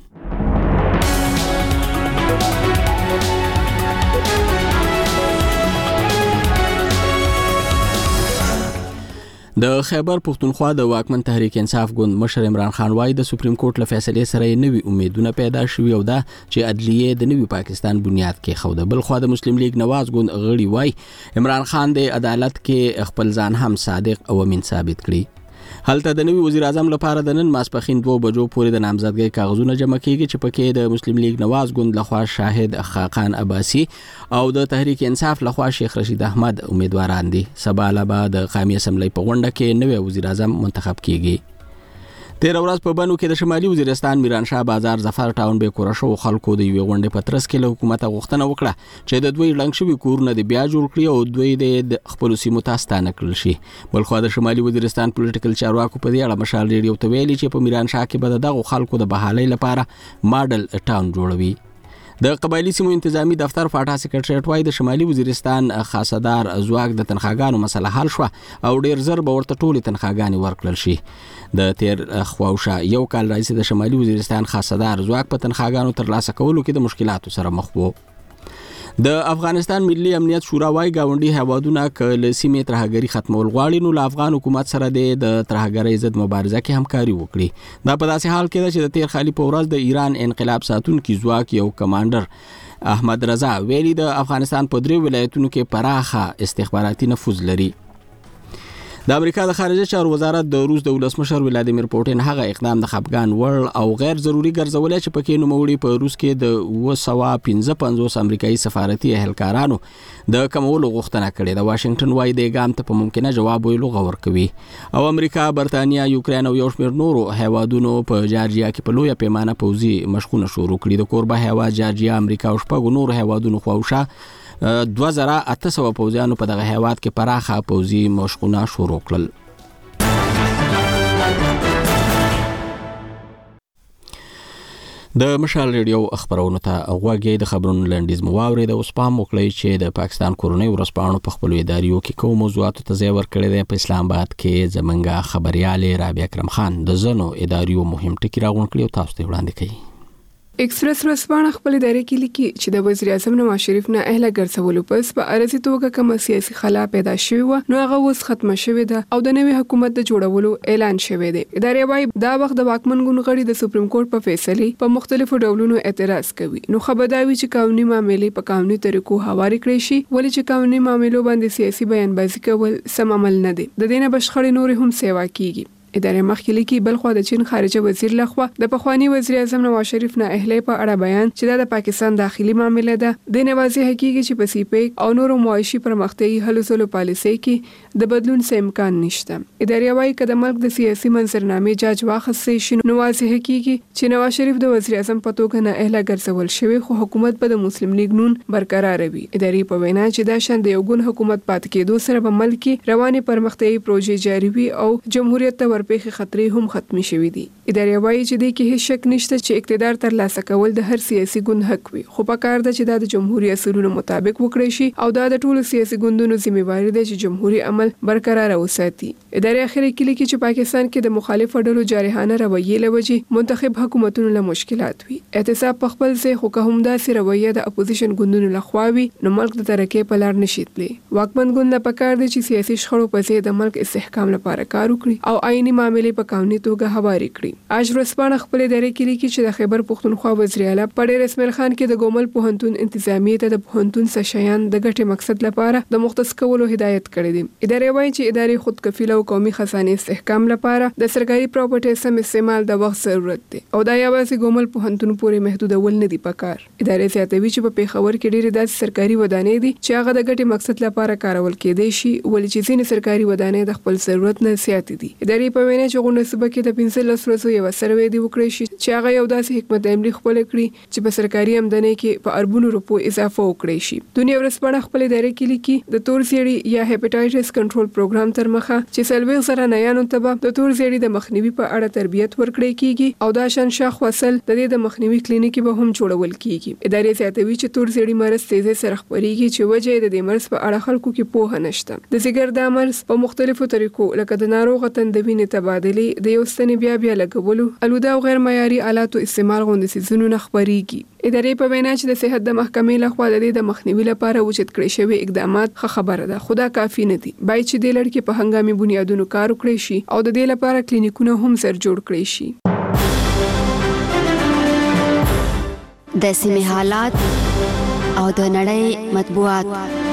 Speaker 1: د خیبر پښتونخوا د واکمن تحریک انصاف ګوند مشر عمران خان وايي د سپریم کورټ له فیصلې سره نوي امیدونه پیدا شوي او دا چې عدلیه د نوي پاکستان بنیاد کې خوده. بل خو د مسلم لیگ نواز ګوند غړي وايي عمران خان د عدالت کې خپل ځان هم صادق او امین ثابت کړي. هلته د نوي وزیر اعظم لپاره د نن ماسپخین 2 بجو پورې د نامزدګۍ کاغذونه جمع کیږي چې پکې د مسلم لیگ نواز ګوند لخوا شاهد خاقان عباسی او د تحریک انصاف لخوا شیخ رشید احمد امیدواران دي. سبا له بعد د قومي اسمبلی په غونډه کې نوی وزیر اعظم منتخب کیږي. 13 ورځ په بنو کې د شمالي وزیرستان میرانشاه بازار ظفر ټاون به کورشو خلکو د یوې غونډې په ترڅ کې له حکومت غوښتنه وکړه چې د دوی لنګ شوي کورونه د بیا جوړ کړي او دوی د خپل سیمو ته ستانه کړل شي. بلخو د شمالي وزیرستان پولیټیکل چارواکو په دې اړه مشال ریډیو ته ویلي چې په میرانشاه کې به دغه خلکو د بحالۍ لپاره ماډل ټاون جوړوي. د قبایلی سیمو انتظامی دفتر فاټا سیکریټریټ وايي د شمالي وزیرستان خاصدار ځواک د تنخواګانو مسله حل شو او ډیر زر به ورته ټولې تنخواګانې ورکړل شي. د تیر خواوشا یو کال راځي د شمالي وزیرستان خاصدار ځواک په تنخواګانو ترلاسه کولو کې د مشکلاتو سره مخ وو. د افغانستان ملي امنیت شورا وايي گاونډي هیوادونه کله سیمې ترهګری ختمول غواړي نو له افغان حکومت سره د ترهګری ضد مبارزه کې همکاري وکړي. دا په داسې حال کې ده چې د تیر خالي په ورځ د ایران انقلاب ساتونکي ځواک یو کمانډر احمد رضا ویلي د افغانستان په 3 ولایتونو کې پراخه استخباراتي نفوذ لري. د امریکا د خارجه چارو وزارت د روس د ولسمشر ولادیمیر پوټین هغه اقدام د خپګان وړ او غیر ضروري ګرځولې چې پکې نوموړي په روس کې د 255 امریکایي سفارتي اهلکارانو د کمولو غوښتنه کړې ده. واشنگټن وايي د ګام ته په ممکنه جواب ویلو غور کوي او امریکا، برتانیا، یوکرين او یو شمېر نورو هیوادونو په جارجیا کې په لویه پیمانه پوځي مشقونه شروع کړي. د کوربه هیواد جارجیا، امریکا او شپږ نورو هیوادونو خواوشا 2800 پوځیانو په دغه هیواد کې پراخه پوځي مشقونه شروع کړل. د مشال ریډیو خبرونو ته غوږی د خبرونو لنډیز مو واورید. اوس پام وکړئ چې د پاکستان کورنۍ ورځپاڼو په خپل اداریو کې کوم موضوعاتو ته ځای ورکړی دی. په اسلام آباد کې زمونږ خبريال رابعه اکرم خان د زنو اداریو مهم ټکی راغونډ کړی او تاسو ته وړاندې کوي.
Speaker 4: ایکسپریس ورځپاڼه خپل ادارې کې لیکي چې د وزیر اعظم نواز شریف نه اهله ګرځولو پس په ارزي توګه کوم سیاسي خلا پیدا شوی و نو هغه اوس ختمه شوی ده او د نوي حکومت د جوړولو اعلان شوی دی. ادارې وايي دا وخت د واکمن ګوند غړي د سپریم کورټ په فیصله په مختلفو ډولونو اعتراض کوي. نو خبرداوي چې قانوني معاملې په قانوني طریقو هواري کړی شي ولې چې قانوني معاملو باندې سیاسي بیانبازي کول سم عمل نه دی. د دینه بشخړې نور هم سیوا کیږي. ادارې مخکې لیکي بلخو د چین خارجه وزیر لخوا د پخوانی وزیر اعظم نواز شریف نه اهله په اړه بیان چې د پاکستان داخلي معاملې ده د نوازي حقیقي چې په سیپیک او نورو معاشي پرمختګي هلو ځلو پالیسي کې د بدلون څه امکان نشته. ادارې وايي چې د ملک د سیاسي منظرنامې جاج واخصې شي نوازي حقیقي چې نواز شریف د وزیر اعظم په توګه نه اهله ګرځول شوی خو حکومت په د مسلم لیگ نون برقرار وي. ادارې په وینا چې دا شان د یو ګوند حکومت پات کېدو سره په ملک کې رواني پرمختګي پروژې جاري وي او جمهوریت ته ورپېخي خطرې هم ختمي شوې دي. ادارې وايي چې د کې هیڅ شک نشته چې اقتدار ترلاسه کول د هر سیاسي ګوند حق وي خو په کار ده چې د جمهوریت اصولو مطابق وکړي شي او د ټولو سیاسي ګوندونو ذمہواری ده چې جمهوریت عمل برقرار وساتي. ادارې اخر کې لیکي چې پاکستان کې د مخالفو ډلو جارحانه رویه لوجې منتخب حکومتونو له مشکلات وي. احتساب په خپل ځای خو که هم داسې رویه د اپوزیشن ګوندونو لخوا وي نو ملک د ترقۍ په لار نشي تللی. واکمن ګوند نه پکار دی چې سیاسي شخړو په ځای د ملک استحکام لپاره کار وکړي او آئینی معاملې په قانوني توګه هواري کړي. اج ورځپاڼه خپل ادارې کې لیکي چې د خیبر پښتونخوا وزیر اعلی په ډېر اسماعیل خان کې د ګومل پوهنتون انتظامیه ته د پوهنتون سشیان د ګټې مقصد لپاره د مختص کولو هدایت کړی دی. ادارې وایي چې ادارې خودکفیله او قومي خزانه استحکام لپاره د سرکاري پراپرټي سم استعمال د وخت ضرورت دی او دا یوازې ګومل پوهنتون پورې محدودول نه دی پکار. ادارې زیاتوي چې په پیښور کې ډېرې داسې سرکاري ودانۍ دي چې هغه د ګټې مقصد لپاره کارول کېدای شي ولې چې ځینې سرکاري ودانۍ د خپل ضرورت نه زیات دي. ادارې په وینا چې غونډه صوبه کې د 15 ورځو یو سروې دی وکړي شي چې هغه یو داسې حکمت عملی خپل کړي چې په سرکاري آمدنۍ کې په اربونو روپو اضافه وکړي شي. دنیا ورځپاڼه خپل ادارې کې لیکي د تور زیړي یا هپاتایټس کنټرول پروګرام تر مخه چې سلوي زره نیانو ته د تور زیړي د مخنیوي په اړه تربیت ورکړي کیږي او دا شان شاخ وصل د دې د مخنیوي کلینیک به هم جوړول کیږي. ادارې زیاتوي چې تور زیړي مرض تیزه سره خپريږي چې وجه د دې مرض په اړه خلکو کې پوهه نشته. د ځګر د مرض په مختلفو طریقو لکه د ناروغ تندوینې تبادله د یو ستنې بیا لګولو الوده او غیر معیاري آلاتو استعمال غوندې سيزونو نه خپريږي. ادارې په وینا چې د صحت د محکمې لخوا د دې د مخنیوي لپاره وجود کړی شوی اقدامات خبره ده خو دا کافي نه دي. باید چې د لړ کې په هنګامي بنیادونو کار وکړي شي او د دې لپاره کلینیکونه هم سر جوړ کړي شي.
Speaker 5: د سیمې حالات او د نړۍ مطبوعات.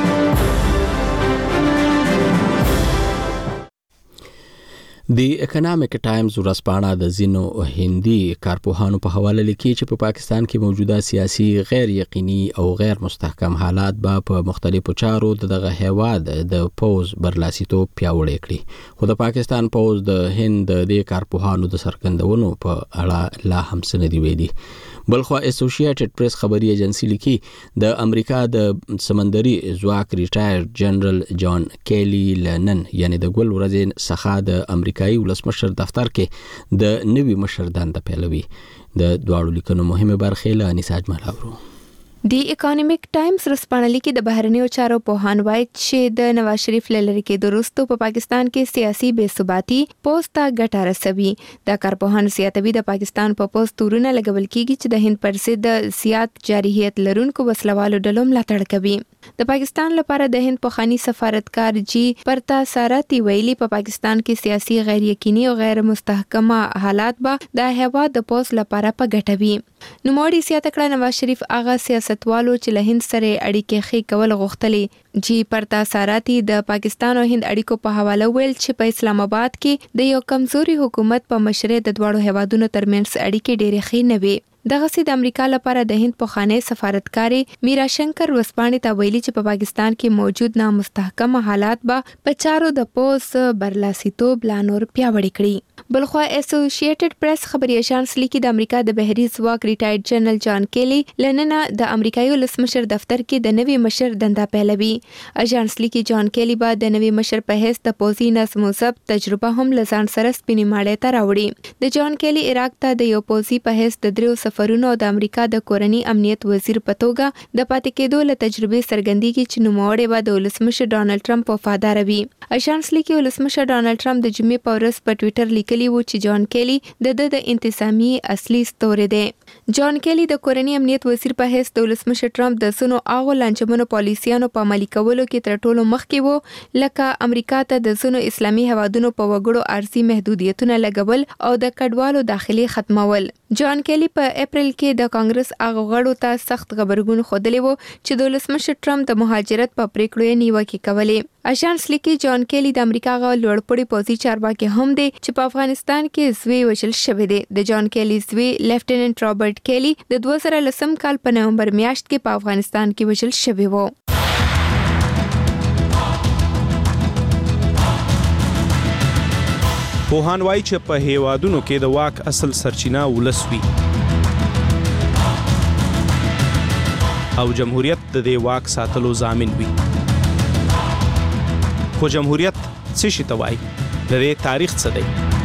Speaker 1: د اکونومیک ټایمز ورځپاڼه د ځینو هندي کارپوهانو په حواله لیکي چې په پاکستان کې موجوده سیاسي غیر یقیني او غیر مستحکم حالات په مختلفو چارو دغه هیواد د پوز برلاسیتوب پیاوړی کړي. خو د پاکستان پوز د هند د کارپوهانو د سرګندونو په اړه لا هم څه نه دی ویلي. بلخوا اسوسییټډ پریس خبري ایجنسی لیکي د امریکا د سمندري ځواک ریټایر جنرال جان کیلی لنن یعنی د ګل ورځې څخه د امریکایي ولسمشر دفتر کې د نوي مشر دنده پیلوي. د دواړو لیکنو مهمه برخه له انیساج ملاورو.
Speaker 7: دی اکونومیک ټایمز رسپانه لیکي د بهرنیو چارو پوهان وایي چې د نواز شریف لری کې درستو په پاکستان کې سیاسي بے ثباتی پوسټه ګټه رسوي. د کارپوهان سیاتوي د پاکستان په پوسټ تورونه لګول کیږي چې د هند پر ضد د سیات جارحیت لرونکو وسلوالو ډلو ملاتړ کوي. د پاکستان لپاره د هند پخوانی سفارتکار جی پرتا سارتی ویلي په پاکستان کې سیاسي غیر یقیني او غیر مستحکمه حالات به د هیواد د پوسټ لپاره په ګټوي. نو موري سیاته کړه نواز شریف هغه سیاستوالو چې له هند سره اړیکې ښې کول غوښتلې. جی پرتا سارتی د پاکستان او هند اړیکو په حواله ویل چې په اسلام آباد کې د یو کمزوري حکومت په مشرۍ د دواړو هیوادونو ترمنځ اړیکې ډېرې ښې نه وي. دغه سي د امریکا لپاره د هند پخوانی سفارتکاري میرا شنکر وسپانې ته ویلي چې په پاکستان کې موجود نامستحکم حالات به په چارو د پوس برلاسیتوب لا نور پیاوړي کړي. بلخوا اسوسییټډ پریس خبري ایجنس لیکي د امریکا د بهري ځواک ریټایر جنرال جان کیلی لننا د امریکایي ولسمشر دفتر کې د نوي مشر دنده پیلوي. ایجنس لیکي جان کیلی به د نوي مشر په حیث د پوزي نظم او ضبط تجربه هم لزان سره سپینې ماړې ته راوړي. د جان کیلی عراق ته د یو پوزي په حیث د دریو سفرونو د امریکا د کورنی امنیت وزیر په توګه د پاتې کېدو له تجربې څرګندېږي چې نوموړی به د ولسمشر ډانلډ ټرمپ وفادار وي. ایجنس لیکي ولسمشر ډانلډ ټرمپ د جمعې په ورځ په ټوئیټر لیکلی و چې جان کیلی د انتظامی اصلي ستوری دی. جان کیلی د کورنی امنیت وزیر په حیث د ولسمشر ټرمپ د سونو اغو لانجمنو پالیسیانو په عملي کولو کې تر ټولو مخکې وو لکه امریکا ته د سونو اسلامي هوادونو په وګړو ارزي محدودیتونه لګول او د کډوالو داخلي ختمول. جان کیلی په اپریل کې د کانګرس اغو غړو ته سخت خبرګون خوده وو چې د ولسمشر ټرمپ د مهاجرت په پریکړو یې نیوکه کولې. ایجنس لیکي جان کیلی د امریکا غو لوړپوړي پوزي چارواکي هم دی چې په افغانستان کې زوی وشل شوی دی. د جان کیلی زوی لیفټیننټ رابرټ کیلی د 2010 کال په نومبر میاشت کې په افغانستان کې وشل شوی وو.
Speaker 26: پوهان وایي چې په هیوادونو کې د واک اصل سرچینه ولس وي او جمهوریت د دې واک ساتلو ضامن وي. خو جمهوریت څه شي ته وایي؟ د دې تاریخ څه دی؟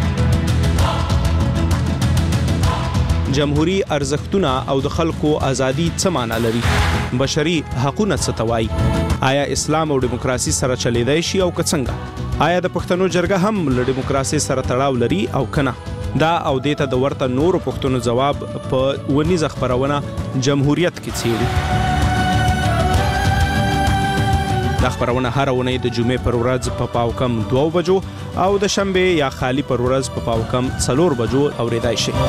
Speaker 26: جمهوری ارزښتونه او د خلکو ازادي څه معنا لري؟ بشري حقوقونه څه ته وایي؟ آیا اسلام او دیموکراسي سره چلیدای شي او که څنګه؟ آیا د پښتنو جرګه هم له دیموکراسي سره تړاو لري او کنه؟ دا او دیته د ورته نورو پښتنو جواب په ونیزه خبرونه جمهوریت کې څیړي. دا خبرونه هر اونۍ د جمعې پر ورځ په پاوکم 2 بجو او د شنبه یا خالی پر ورځ په پاوکم 4 بجو اوریدای شي.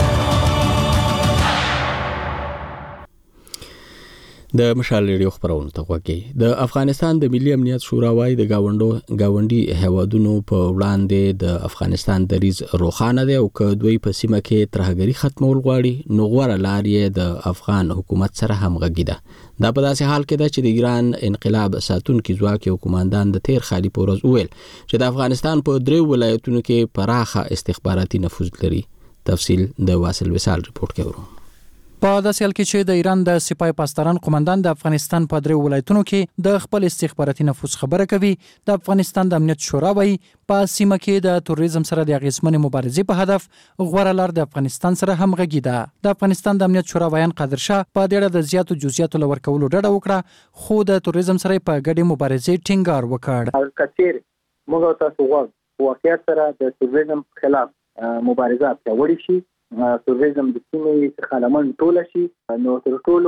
Speaker 1: د مشال ریډیو خبرونه ته غوږی. د افغانستان د ملي امنیت شورا وايي د گاونډي هیوادونو په وړاندې د افغانستان دریځ روښانه دی او که دوی په سیمه کې ترهګري ختمول غواړي نو غوړه لار یې د افغان حکومت سره همغږي ده. دا په داسې حال کې ده چې د ایران انقلاب ساتونکي ځواک یو کمانډان د تیر خالي پورز ویل چې د افغانستان په 3 ولایتونو کې پراخه استخباراتي نفوذ لري. تفصیل د واصل وصال ریپورت کې ورو.
Speaker 8: په داسې حال کې چې د ایران د سپاه پاسداران قومندان د افغانستان په 3 ولایتونو کې د خپل استخباراتي نفوذ خبره کوي، د افغانستان د امنیت شورا وايي په سیمه کې د تروریزم سره د اغیزمنې مبارزې په هدف غوړه لار د افغانستان سره همغږي ده. د افغانستان د امنیت شورا ویان قادر شاه په دې اړه د زیاتو جزئیاتو لور کولو ډډه وکړه، خو د تروریزم سره په ګډې مبارزې ټینګار وکړ.
Speaker 9: کثیر موږ تاسو واقعیت سره د تروریزم خلاف مبارزه پیاوړې شي، تروریزم د سیمې څخه لمن ټوله شي، نو تر ټولو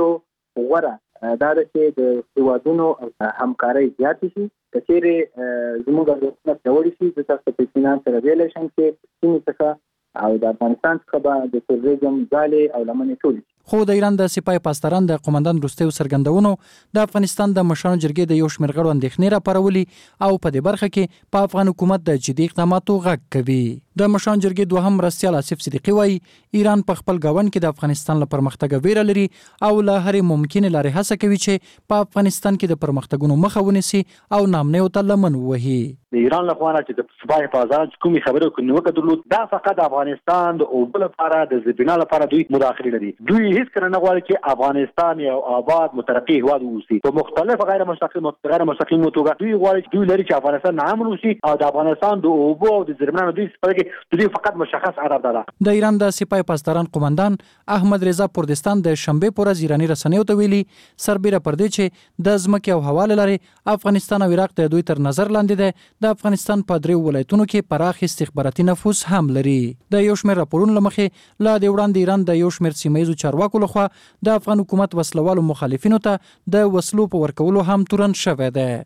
Speaker 9: غوره دا ده چې د هیوادونو همکارۍ زیاتې شي. که چیرې زموږ ارزښتونه پیاوړي شي زه تاسو ته په اطمینان سره ویلی شم چې سیمې څخه او د افغانستان څخه به د تروریزم ځالې او لمنې ټولې شي.
Speaker 8: خو د ایران د سپاه پاسداران د قومندان وروستیو څرګندونو د افغانستان د مشرانو جرګې د یو شمېر غړو اندېښنې راپارولي او په دې برخه کې په افغان حکومت د جدي اقداماتو غږ کوي. د مشرانو جرګې دوهم مرستیال آصف صدیقي وایي ایران په خپل ګاونډ کې د افغانستان لپاره پرمختګ ویره لري او له هرې ممکنه لارې هڅه کوي چې په افغانستان کې د پرمختګونو مخه ونیسي او نامنیو ته لمن ووهي.
Speaker 10: د ایران لخوا چې د سپاه پاسداران کومي خبره کوي نو کدرلو دا فقط افغانستان د اوبو لپاره د زبینا لپاره دوی مداخله لري. دوی هیڅ کله نه غواړي چې افغانستان یو آباد مترقي هیواد اوسي. په مختلف غیر مستقیم توګه دوی غواړي دوی لري چې افغانستان امن اوسي او د افغانستان د اوبو او د زبینا دوی سپارګي دوی فقط مشخص عرب ده.
Speaker 8: د ایران د سپاه پاسداران قومندان احمد رضا پردستان د شنبه پر ورځ ایرانی رسنیو ته ویلي سربېره پر دې چې د ځمکې او هوا لري افغانستان او عراق د دوی تر نظر لاندې ده. د افغانستان په 3 ولایتونو کې پراخ استخباراتي نفوذ هم لري. د یو شمېر راپورونو لمخې لا د وړاندې ایران د یو شمېر سیمایي چارواکو لخوا د افغان حکومت وسلوالو مخالفینو ته د وسلو په ورکولو هم تورن شوی ده.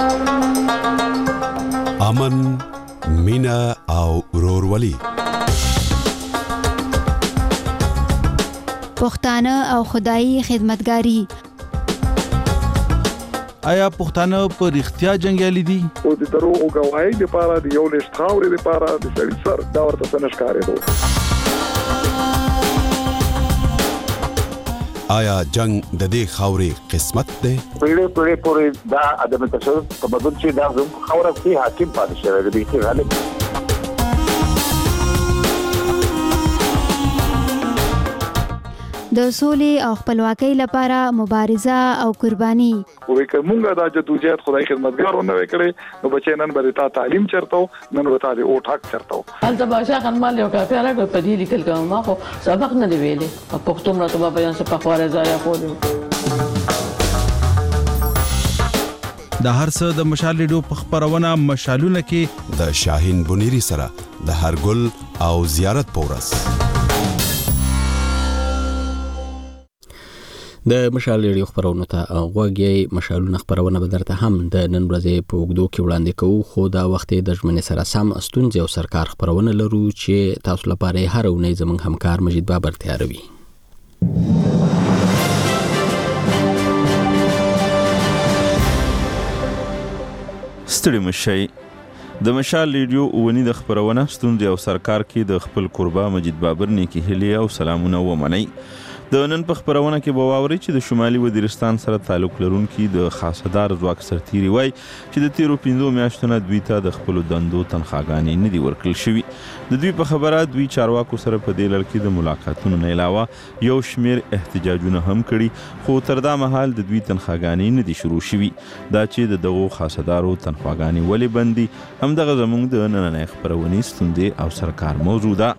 Speaker 3: امن، مینا او ورورولي،
Speaker 5: پښتانه او خدایي خدمتګاری.
Speaker 11: آیا پښتانه په رښتیا جنگیالي دي؟
Speaker 12: او د دروغ گواهی لپاره د یو لښت خاورې لپاره د سړي سر دا ورته څه ښکارېدو.
Speaker 3: آیا جنگ د دې خاورې قسمت دی؟
Speaker 24: پیړۍ پورې دا عدم تشدد په بدل چې دا زموږ خاوره کې حاکم پاتې شوی دی چې غالب
Speaker 5: د سولې او خپلواکۍ لپاره مبارزه او قرباني.
Speaker 12: وې که مونږه دا جدوجہد خدای خدمتګارونه وکړي نو بچي نن به تا تعلیم چرته نن به تا او ټاک چرته.
Speaker 13: هلته باشا خنمال یو کافي راغی په دې لیکل کوم ما خو سبق نه دی ویلې په پښتو مرته په بیان څخه په خواره ځای خو
Speaker 11: د هر څه د مشال ریډیو په خبرونه مشالونه کې
Speaker 3: د شاهین بنيري سره د هرګل او زیارت پورس.
Speaker 1: د مشال ریډیو خبرونه ته غوږی مشالونه خبرونه به درته هم د نن ورځې په وګړو کې وړاندې کوو، خو دا وخت د ژمنې سره سم ستونزې او سرکار خبرونه لرو چې تاسو لپاره هر اونۍ زموږ همکار مجید بابر تیاروي.
Speaker 21: ستړي مشي د مشال ریډیو اونۍ د خبرونه ستونزې او سرکار کې د خپل قربا مجید بابر نیکی هلي او سلامونه ومني. د نن په خبرونه کې به واوري چې د شمالي وزیرستان سره تعلق لرونکي د خاصدار ځواک سرتیري وای چې د تیرو 5 میاشتو نه دوی ته د خپل دندو تنخواګانې نه دي ورکړل شوي. د دوی په خبره دوی چارواکو سره په دې لړ کې د ملاقاتونو نه علاوه یو شمیر احتجاجونه هم کړي، خو تر دا مهال د دوی تنخواګانې نه دي شروع شوي. دا چې د دغو خاصدارو تنخواګانې ولې بندي همدغه زموږ د نننۍ خبرونې ستونزې او سرکار موضوع ده.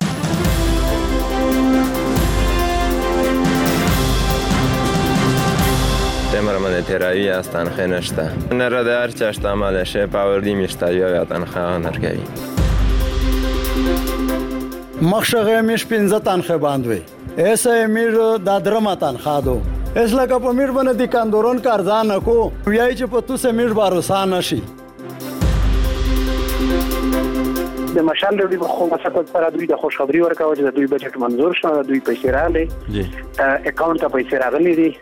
Speaker 14: مرمده تیراوی از تنخواه نشته نرده هر چه اشتعمالشه پاوردی میشتایی و تنخواه نرگوی
Speaker 15: مخشغه میش 15 تنخواه باندوی ایسا امیر دادرما تنخواه دو
Speaker 6: اسلا کا پمیر باندې د کاندورون کارزان کو ویای چې په تو سه میر باروسا نشي
Speaker 9: د مشال لري خو مسافت پر دوی د خوشخبری ورکاوه چې دوی بجټ منظور شوه دوی پیسې راغلي اکاونټ ته پیسې راغلي دي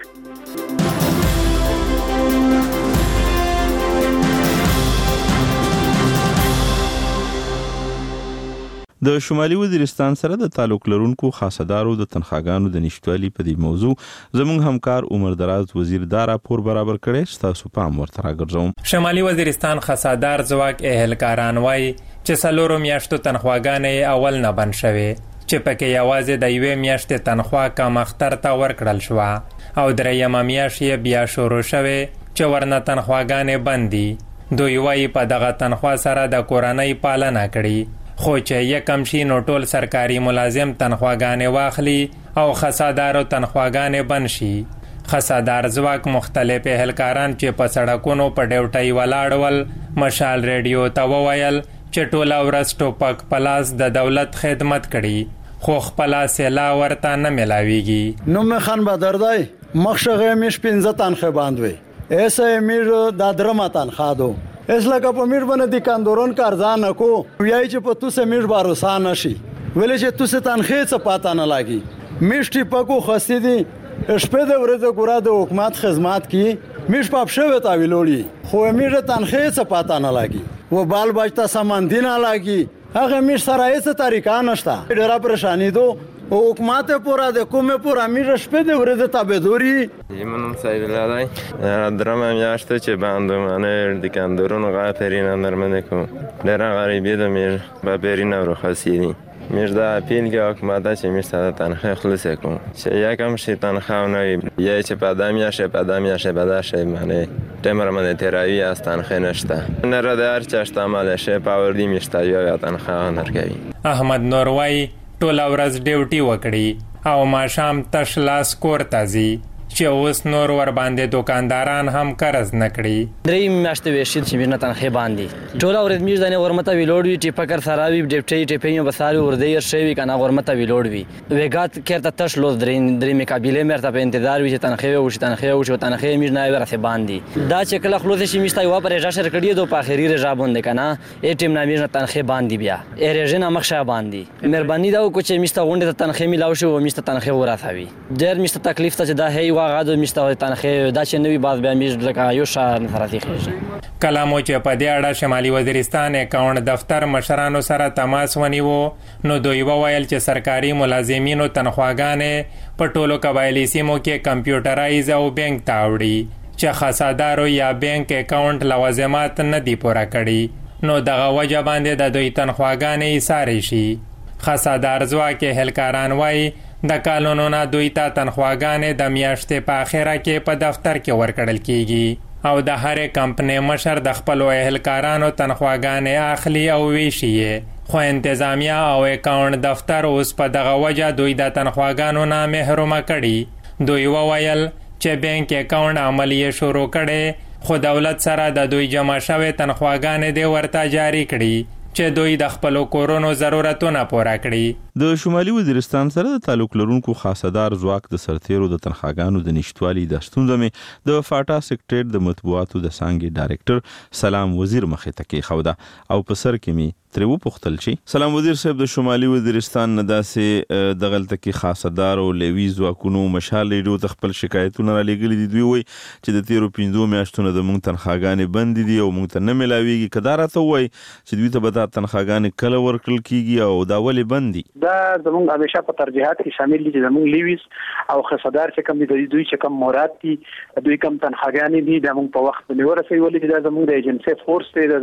Speaker 21: د شمالي وزیرستان سره د تعلق لرونکو خاصدارو د تنخواګانو د نشټوالي په دې موضوع زموږ همکار عمر دراز وزیر دا راپور برابر کړي تاسو پام ورته راګرځوم.
Speaker 15: شمالي وزیرستان خاصدار ځواک اهلکاران وایي چې څلورو میاشتو تنخواګانې اول نه بند شوې چې پکې یوازې د یوې میاشتې تنخوا کم اختر ته ورکړل شوه او درېیمه میاشت یې بیا شروع شوې چې ورنه تنخواګانې بند دي. دوی وایي په دغه تنخوا سره د کورنۍ پالنه کړي خو چې یکم شي نو ټول سرکاري ملازم تنخواګانې واخلي او خاصدارو تنخواګانې بند شي. خاصدار ځواک مختلف اهلکاران چې په سړکونو په ډیوټۍ ولاړ ول مشال ریډیو ته وویل چې ټوله ورځ ټوپک پلاس د دولت خدمت کړي خو خپل سلا ورته نه ملاويږي.
Speaker 6: نوم خان بدر دی مخشغه مش 15 تنخواه باندوي ایسه امیر د درمه تنخواه دو اسلا کا پمیر باندې د کاندورون کارزان کو ویای چې په تو سه میر باروسا نشي ولې چې تو سه تنخواه څه پاته نه لاګي میشتي پکو خسته دي شپه د ورځې ګورا د حکومت خدمات کی میش پاپ شوه تا ویلوړي خو امیر تنخواه څه پاته نه لاګي و بال بچتا سامان دین لاګي هغه میش سره هیڅ طریقه نشته ډیره پریشانی دو حکومت پورا د کومه پورا امیر شپه د ورځې تابعدوري
Speaker 14: یمنم سایل لای درم میاشت چې باندې د کاندورونو غافرین نرمنه کوم ډیره غریبی د میر په بیرینه ورخصیدي میر دا اپیل کې حکومت چې میر ساده تنخواه خلاص کوم چې یکم شي تنخواه نه یا چې په دامیا شه بداشه معنی تمر من ترایی از تنخواه نشته نه را در چشت عمل شه پاوردی میشته یا تنخواه نرګوي.
Speaker 15: احمد نوروي ټوله ورځ ډیوټي وکړي او ماښام تش لاس کور ته ځي چې اوس نور ور باندې دکانداران هم قرض نکړي.
Speaker 16: درې میاشتې وشي چې مینه تنخواه باندې ټوله ورځ میز دنه ورمته ویلوړوي چې پکر سراوي ډیپټي په ورده شوی کنه ورمته ویلوړوي وګات کړه تش لوز درې مقابله مرته په انتظار وي چې تنخواه وشي میز نه ورته باندې دا چې کله خلوص شي میستا یو پر رجا شر کړي دو په اخري رجا باندې کنه ای ټیم نامې نه تنخواه باندې بیا ای رجا نه مخشه باندې مهرباني دا کو چې میستا غونډه تنخواه ملاو شي او میستا تنخواه وراتوي ډېر میستا تکلیف ته دا هي غاډو میشته تنخواه دا چې نوی باز بیا میز لکه یو شهر نفراتي خېږي.
Speaker 15: کلامو چې په دې اړه شمالي وزیرستان اکاونټ دفتر مشرانو سره تماس ونیو نو دوی وویل چې سرکاري ملازمینو تنخواګانې په ټولو قبایلی سیمو کې کمپیوټرایز او بانک ته وړي چې خاصدارو یا بانک اکاونټ لوازمات نه دی پوره کړي نو دغه وجه باندې د دوی تنخواګانې ایسارې شي. خاصدار ځواک اهلکاران وایي د کالونو نه دوی ته تنخواګانې د میاشتې په اخره کې په دفتر کې ورکړل کیږي او د هرې کمپنۍ مشر د خپلو اهلکارانو تنخواګانې اخلي او ویشي خو انتظامیه او اکاونټ دفتر اوس په دغه وجه دوی د تنخواګانو نه محرومه کړي. دوی وویل چې بانک اکاونټ عملیه شروع کړي خو دولت سره د دوی جمع شوې تنخواګانې دې ورته جاری کړي چې دوی د خپل کورونو ضرورتونه پوره کړي.
Speaker 21: د شمالي وزیرستان سره د تعلق لرونکو خاصدار ځواک د سرتیرو د تنخواګانو د نشټوالي د ستونزې د فاټا سیکریټریټ د مطبوعاتو د څانګې ډایریکټر سلام وزیر مخې ته کې خوده او په سر کې می ترو پختل شي. سلام وزیر صاحب د شمالي وزیرستان نه داسې د غلطه کې خاصدار او لوي ځواکونو مشال ریډیو ته خپل شکایتونه را لګلي دي. دوی وایي چې د 13 میاشتونو د مونږ تنخواګانې بند دي او مونږ ته نه ملاويږي. کدار ته وایي چې دوی ته به د تنخواګانې کله ورکړل کیږي او دا ولې بند دي؟
Speaker 9: دا زموږ همیشه په ترجیحات کې شامل دي چې زموږ لیویز او خاصدار چې کوم دي دوی چې کوم مراد دي دوی کوم تنخواګانې دي د موږ په وخت باندې ورسوي ولې دا زموږ د ایجنسی فورس دی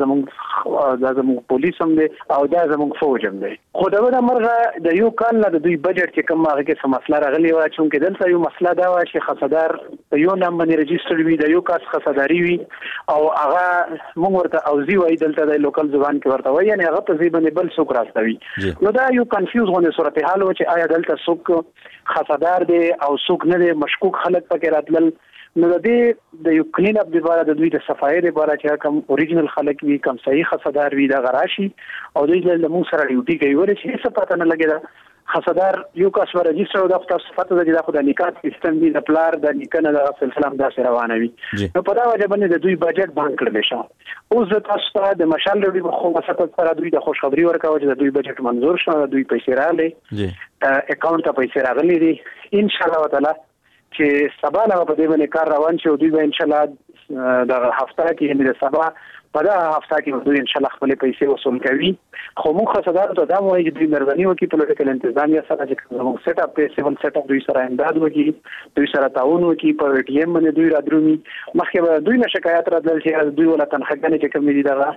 Speaker 9: دا زموږ پولیس هم دی او دا زموږ فوج هم دی. خو دا مرغه د یو کال نه د دوی بجټ چې کوم هغه کې مسله راغلی و چې دلته یو مسله دا و چې خاصدار په یو نام باندې ريجستره وي د یو کاس خاصداري وي او هغه موږ ورته اوزي وای دلته د لوکل ځوان کې ورته وای یعنی هغه په ځای باندې بل څوک راستوي. نو دا یو کنفیوز غونډه صورتحال و چې آیا دلته څوک خاصدار دی او څوک نه دی مشکوک خلک پکې راتلل. نو د دې د یو کلین اپ لپاره د دوی د صفایي لپاره چې کوم اوریجنل خلک وي کوم صحیح خاصدار وي دا غراشي او دوی له موږ سره ډیوټي کوي ورته څه پته نه لګیدا خاصدار یو کس ورجستر د تاسو پته ده چې دا خو د نکاح سیستم دی د پلار د نکنه د سلسله داسې روانه وي نو په دا وجه باندې د دوی بجټ باندې کړل شو اوس د تاسو ته د مشال لري خو مسافت سره دوی د خوشخبری ورکوي چې د دوی بجټ منظور شو دوی پیسې راغلي اکاونټ ته پیسې راغلي دي ان شاء الله تعالی چې سبا له په دې باندې کار روان شي او دوی به ان شاء الله د هفته کې یعنی د سبا په دا هفته کې دوی ان شاء الله خپل پیسې وصول کوي خو موږ خاصدار ته دا وایي چې دوی مهرباني وکړي پولیټیکل انتظامیه سره چې موږ سیټ اپ په سیول سیټ اپ دوی سره امداد وکړي دوی سره تعاون وکړي په ټي ایم باندې دوی رادرومي مخکې دوی نه شکایت راتلل چې دوی ولا تنخواګانې چې کوم دي دغه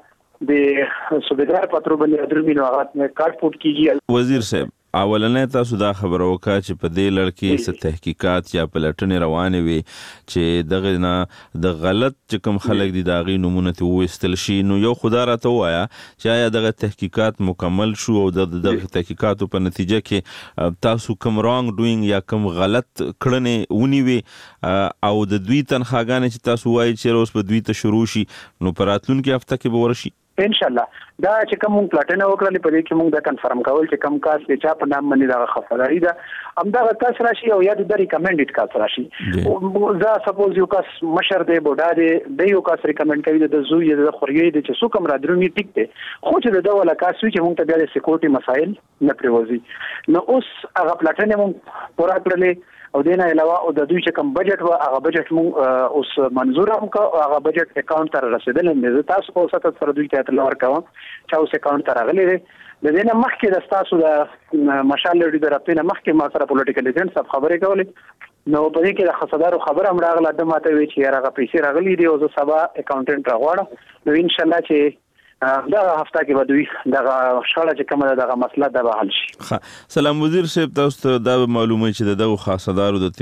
Speaker 9: د صوبیدار پاترو باندې رادرومي نو هغه کارت پورت کیږي
Speaker 21: وزیر صاحب اولنې تاسو دا خبره وکړه چې په دې لړ کې څه تحقیقات یا پلټنې روانې وي چې دغه نه د غلط چې کوم خلک دي د هغې نومونه ته وویستل شي نو یو خو دا راته ووایه چې آیا دغه تحقیقات مکمل شو او دغه تحقیقاتو په نتیجه کې تاسو کوم رانګ ډوینګ یا کوم غلط کړنې ونیوې او د دوی تنخواګانې چې تاسو وایي چې اوس به دوی ته شروع شي نو په راتلونکي هفته کې به ورشي
Speaker 9: ان شاء الله دا چې کوم پلاټنه وکړل په دې کې موږ دا کنفرم کول چې کوم کاس چې چا په نام باندې دا خفداري ده همدا کاس راشي او یا د ریکمندډ کاس راشي دا سپوز یو کاس مشر دی بوډا دی د یو کاس ریکمند کوي د زوی د خورګي د چې څو کوم رادرومي ټیک دی خو چې د ولا کاس چې موږ ته بیا د سکیورټي مسایل نه پریوزي نو اوس هغه پلاټنه موږ پورا کړلې او دینه علاوه او د دوی چې کوم بجټ و هغه بجټ موږ اوس منظور هم کو هغه بجټ اکاونټ ته رسیدل نه تاسو په وسط سره دوی ته اطلاع ورکوم چې اوس اکاونټ ته راغلی دی د دینه مخکې د تاسو د مشال لري د راتنه مخکې ما سره پولیټیکل ایجنټ صاحب خبرې کولې نو په دې کې د خصدارو خبر هم راغله د ماته وی چې هغه پیسې راغلي دي او زه سبا اکاونټنټ راغواړم نو ان شاء الله چې دا هفته کې به دوی دغه شاړه چې کومه دغه مسله د به حل شي
Speaker 21: سلام وزیر صاحب تاسو ته دا معلومه چې دغه خاصدارو د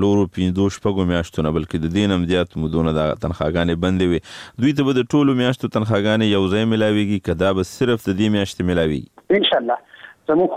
Speaker 21: 13 شپږو میاشتو بلکې د دینم زیات مودونه د تنخواګانې بندې وي دوی ته به د ټولو میاشتو تنخواګانې یو ځای ملاويږي کدا به صرف د دې میاشتې ملاوي
Speaker 9: ان شاء الله زموږ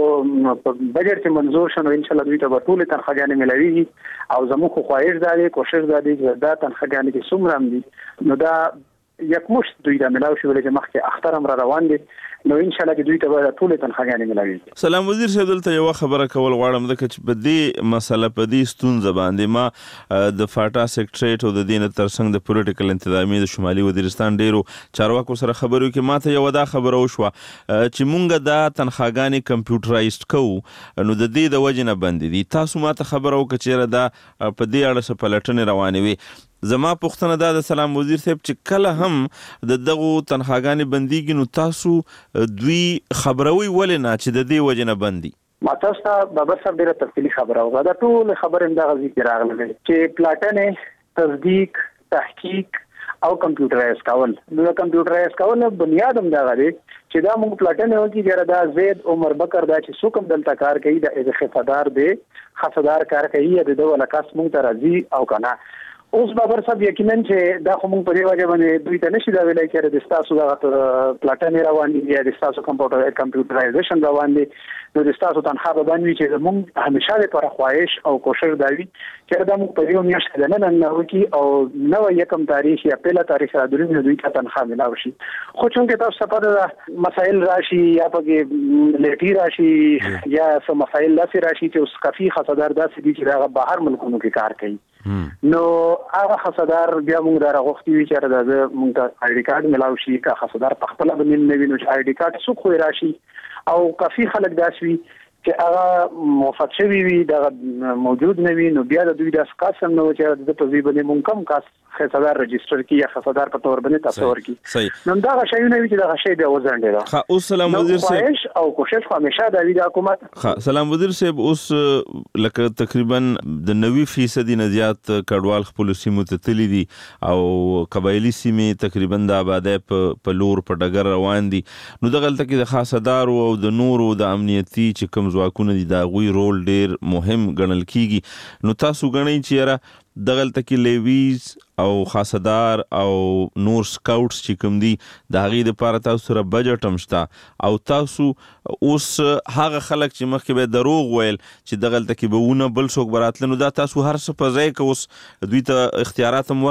Speaker 9: خو بجټ چې منظور شنو ان شاء الله دوی ته به ټول تنخواګانې ملاويږي او زموږ خو خواهش دا دی کوشش دا دی چې دا تنخواګانې چې څومره هم دي نو دا یک مشت دوی د ملاو شو ولې مخکې اخترم را روان دي نو ان شاء الله چې دوی ته ټول تنخواګانې ملاوي
Speaker 21: سلام وزیر صاحب دلته یو خبره کول غواړم د چې په دې مسله په دې ستونزه باندې ما د فاټا سیکریټریټ او د دین ترڅنګ د پولیټیکل انتظامیه د شمالي وزیرستان ډیرو چارواکو سره خبرو کې ماته یو دا خبره وشوه چې مونږ دا تنخواګانې کمپیوټرایزډ کوو نو د دې د وجې نه بندې دي تاسو ماته خبره وکړه چې دا په دې اړه څه پلټنې روانې وي زما پوښتنه دا د سلام وزیر صاحب چې کله هم د دغه تنخواګانې بنديږي نو تاسو دوی خبروي ولې نه چې د دې وجه نه بندي
Speaker 9: ما تاسو ته بابر صاحب ډیره تفصیلی خبره وکړه دا ټول خبره هم د غزي راغله چې پلاټنه تصدیق تحقیق او کمپیوټرایز کول نو کمپیوټرایز کول بنیاد هم دا غوړي چې دا موږ پلاټنه وکړي چې دا زید عمر بکر دا چې څوک دلته کار کوي د خفدار دی خفدار کار کوي د دوه لکاس موږ ته راځي او کنه اوس بابر صاحب یقینا چې دا خو موږ په دې وجه باندې دوی ته نشي دا ویلای چې د تاسو د پلاټنې روان دي یا د تاسو کمپیوټرایزیشن روان دي نو د تاسو تنخواه به باندې چې موږ همیشه لپاره خواهش او کوشش دا وي چې دا موږ په یو میاشت کې نه وکي او نو یکم تاریخ یا پیله تاریخ را درې دوی ته تنخواه ملاوي شي خو چونکه تاسو په مسائل راشي یا په لټي راشي یا څه مسائل لاسي راشي چې اوس کافي خصدار داسې دي چې دا بهر ملکونو کې کار کوي نو هغه خصدار بیا موږ دا راغوښتي وی چې دا موږ ته آی ډی کارت ملاوي شي کا خصدار په خپل باندې نه ویني چې آی ډی کارت څوک خو راشي او کافي خلک داسوي چې هغه موافق شوی وي دا موجود نه وي نو بیا د دوی د اساسن نو چې د په وی باندې مونږ کم کاس خصدار رجستر کی یا خصدار په تور باندې تاسو ورکی نو دا شی نه وي چې دا شی به وزنده ده
Speaker 21: ها اوس سلام وزیر صاحب
Speaker 9: او کوشش همیشه د وی د حکومت
Speaker 21: ها سلام وزیر صاحب اوس لکه تقریبا د 90% نه زیات کډوال خپل سیمو ته تللی دي او قبایلی سیمې تقریبا د آبادی په لور په ډګر روان دي نو دغه تل د خاصدار او د نورو د امنیتي چې کوم ځواکونه دي دا غوي رول ډیر مهم ګڼل کیږي نو تاسو غنئ چې را دغلته کې لیویز او خاصدار او نور سکاوټس چې کوم دي د هغې دپاره تاسو سره بجټ هم شته او تاسو اوس هغه خلک چې مخکې به دروغ ویل چې دغلته کې به ونه بل څوک به راتله نو دا تاسو هر څه په ځای کې اوس دوی ته اختیارات هم ورکړه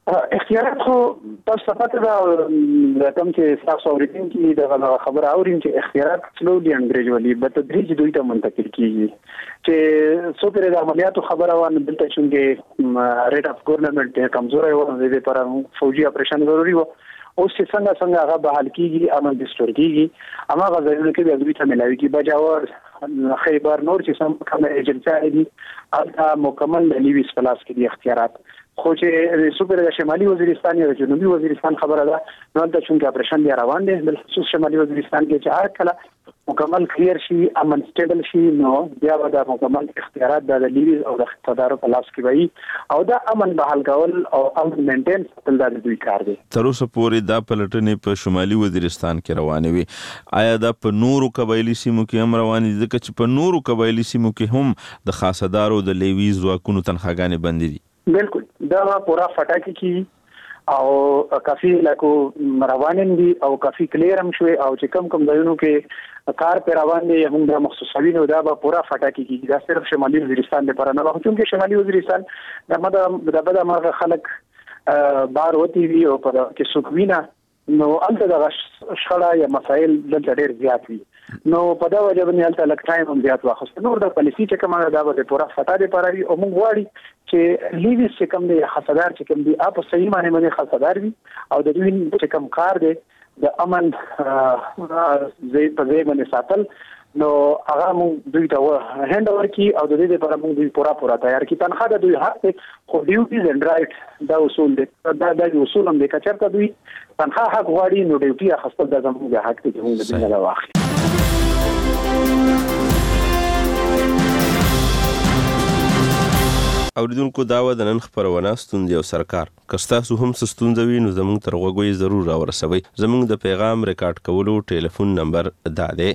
Speaker 9: اختیارات خو تاسو پته دا کوم چې تاسو اوریدونکي دا خبره اورین چې اختیارات سلولي ان ګریجوالي به تدریج دوی ته منتقل کیږي چې څو پر د عملیاتو خبره وانه دلته چې ریټ اف ګورنمنت کمزوري و د لپاره فوجي اپریشن ضروري و اوس چې څنګه هغه بحال کیږي عمل دستور کیږي اما غزلونه کې د دوی ته ملاوي کی بجاور خیبر نور چې سم کوم ایجنسي دي دا مکمل لیویس پلاس کې دي اختیارات خو چې سوپر د شمالي وزیرستان یا جنوبي وزیرستان خبره ده نو د چونګ اپریشن دی روان دي بل خصوص شمالي وزیرستان کې چې هر کله مکمل کلیر شي امن سټیبل شي نو بیا به د مکمل اختیارات د لیویز او د اقتدار په لاس کې وي او دا امن بحال کول او امن مینټین ساتل د دوی کار دی.
Speaker 21: تر اوسه پورې دا پلټنې په شمالي وزیرستان کې روانې وي آیا دا په نورو قبایلی سیمو کې هم روانې دي ځکه چې په نورو قبایلی سیمو کې هم د خاصدارو د لیویز ځواکونو تنخواګانې بندې دي؟
Speaker 9: بالکل دا پورا فټاکی کی او کافی لکو روانین دي او کافی کلیر هم شوي او چې کم ځایونو کې کار پر روان دي هم د مخصوصوي نو دا پورا فټاکی کی دا صرف شمالي وزیرستان لپاره نه خو چې شمالي وزیرستان د بده مرغه خلک بار وتی وی او په کې سوکوینا نو انت د شخړه یا مسائل د ډېر زیات وي نو په دا وجه باندې الته لک ټایم هم زیات واخست نور د پالیسي چې کومه دا به پورا فتا دي پراري او موږ واړي چې لیویس چې کوم دی خاصدار چې کوم دی اپ صحیح معنی باندې خاصدار وي او د دوی چې کوم کار دی د امن زی په ځای باندې ساتل نو هغه موږ دوی ته هند اور کی او د دې لپاره موږ دوی پورا تیار کی تنخواه د دوی حق ته خو ډیوټیز اند رائټ دا اصول دي دا اصول هم د کچرته دوی تنخواه حق غواړي نو ډیوټي اخستل د زموږ حق ته هم د دې نه واخلي.
Speaker 21: اوریدونکو داوا د نن خبرونه ستوندې او سرکار کستاسو هم ستوندوي نو زموږ تر غوږی ضرور راورسوي. زموږ د پیغام ریکارډ کولو ټلیفون نمبر دا دی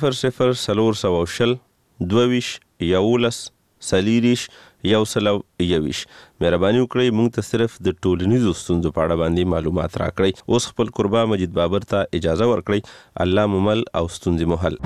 Speaker 21: 00 22 11 سلیریش یو سلو یویش. مهرباني وکړئ موږ ته صرف د ټولنیزو ستونزو په اړه باندې معلومات راکړئ. اوس خپل قربا مجید بابر ته اجازه ورکړئ. الله ممل او ستونزې محل.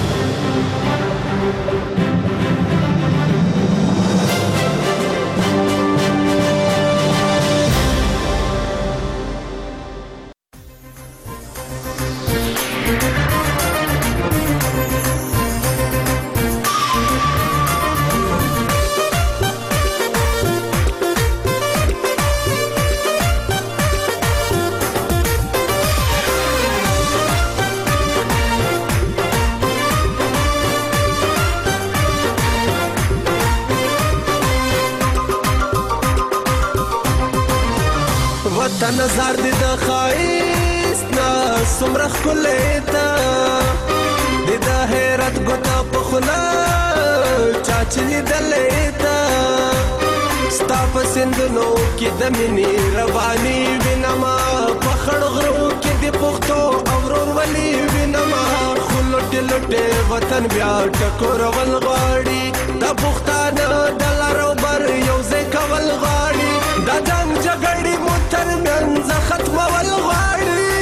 Speaker 17: نظر دې د خایست نه څومره ښکلی ته د حیرت ګوته په خوله چا چې لیدلی ته ستا په سیندونو کې د مینې رواني وینمه په خړ غرو کې د پښتو او ورورولي وینمه خو لوټې لوټې وطن بیا ټکورول غواړي دا پښتانه د لر او بر یو ځای کول غواړي دا جنګ جګړې مو ترمنځ ختمول غواړي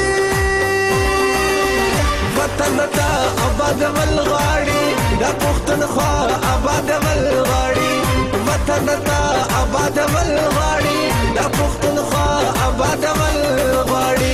Speaker 17: وطن ته آبادول غواړي دا پښتونخوا آبادول غواړي وطن ته آبادول غواړي دا پښتونخوا آبادول غواړي.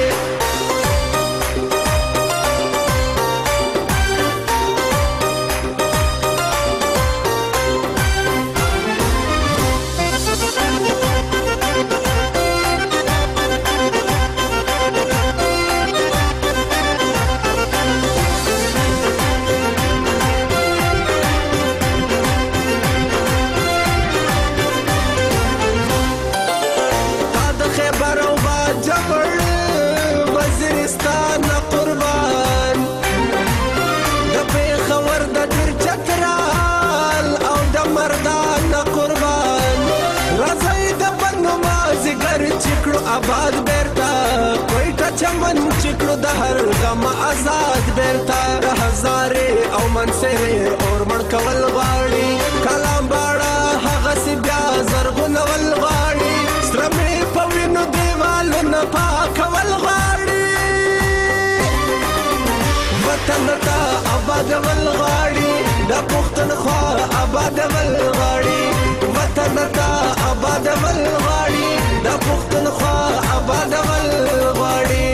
Speaker 17: آباد بیرتا کوئټه چمن چکړو د هر غم آزاد بیرتا د هزارې او منصرې اور مړ کول غواړي کلام باړه هغه سی بیا زرغونول غواړي سره مې په وینو دیوالونه پاکول غواړي وطن ته آبادول غواړي د پښتونخوا آبادول غواړي وطن ته آبادول غواړي د پښتونخوا پښتونخوا آبادول غواړي.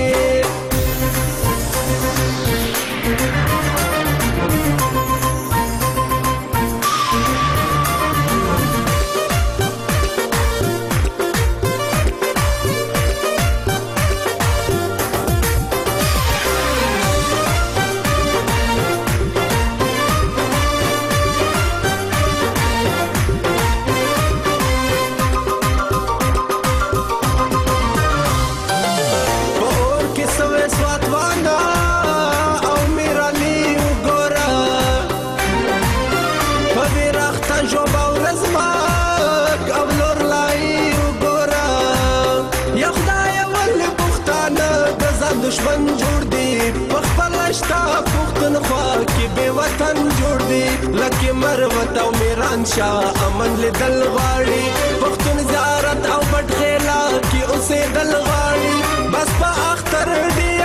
Speaker 17: دشمن جوړ دی په خپل شتا پښتونخوا کې به وطن جوړ دی لکه مروت او میران شاه امن لیدل غواړي پښتون زیارت او پټ خیلا کې اوسېدل غواړي بس په اختر دی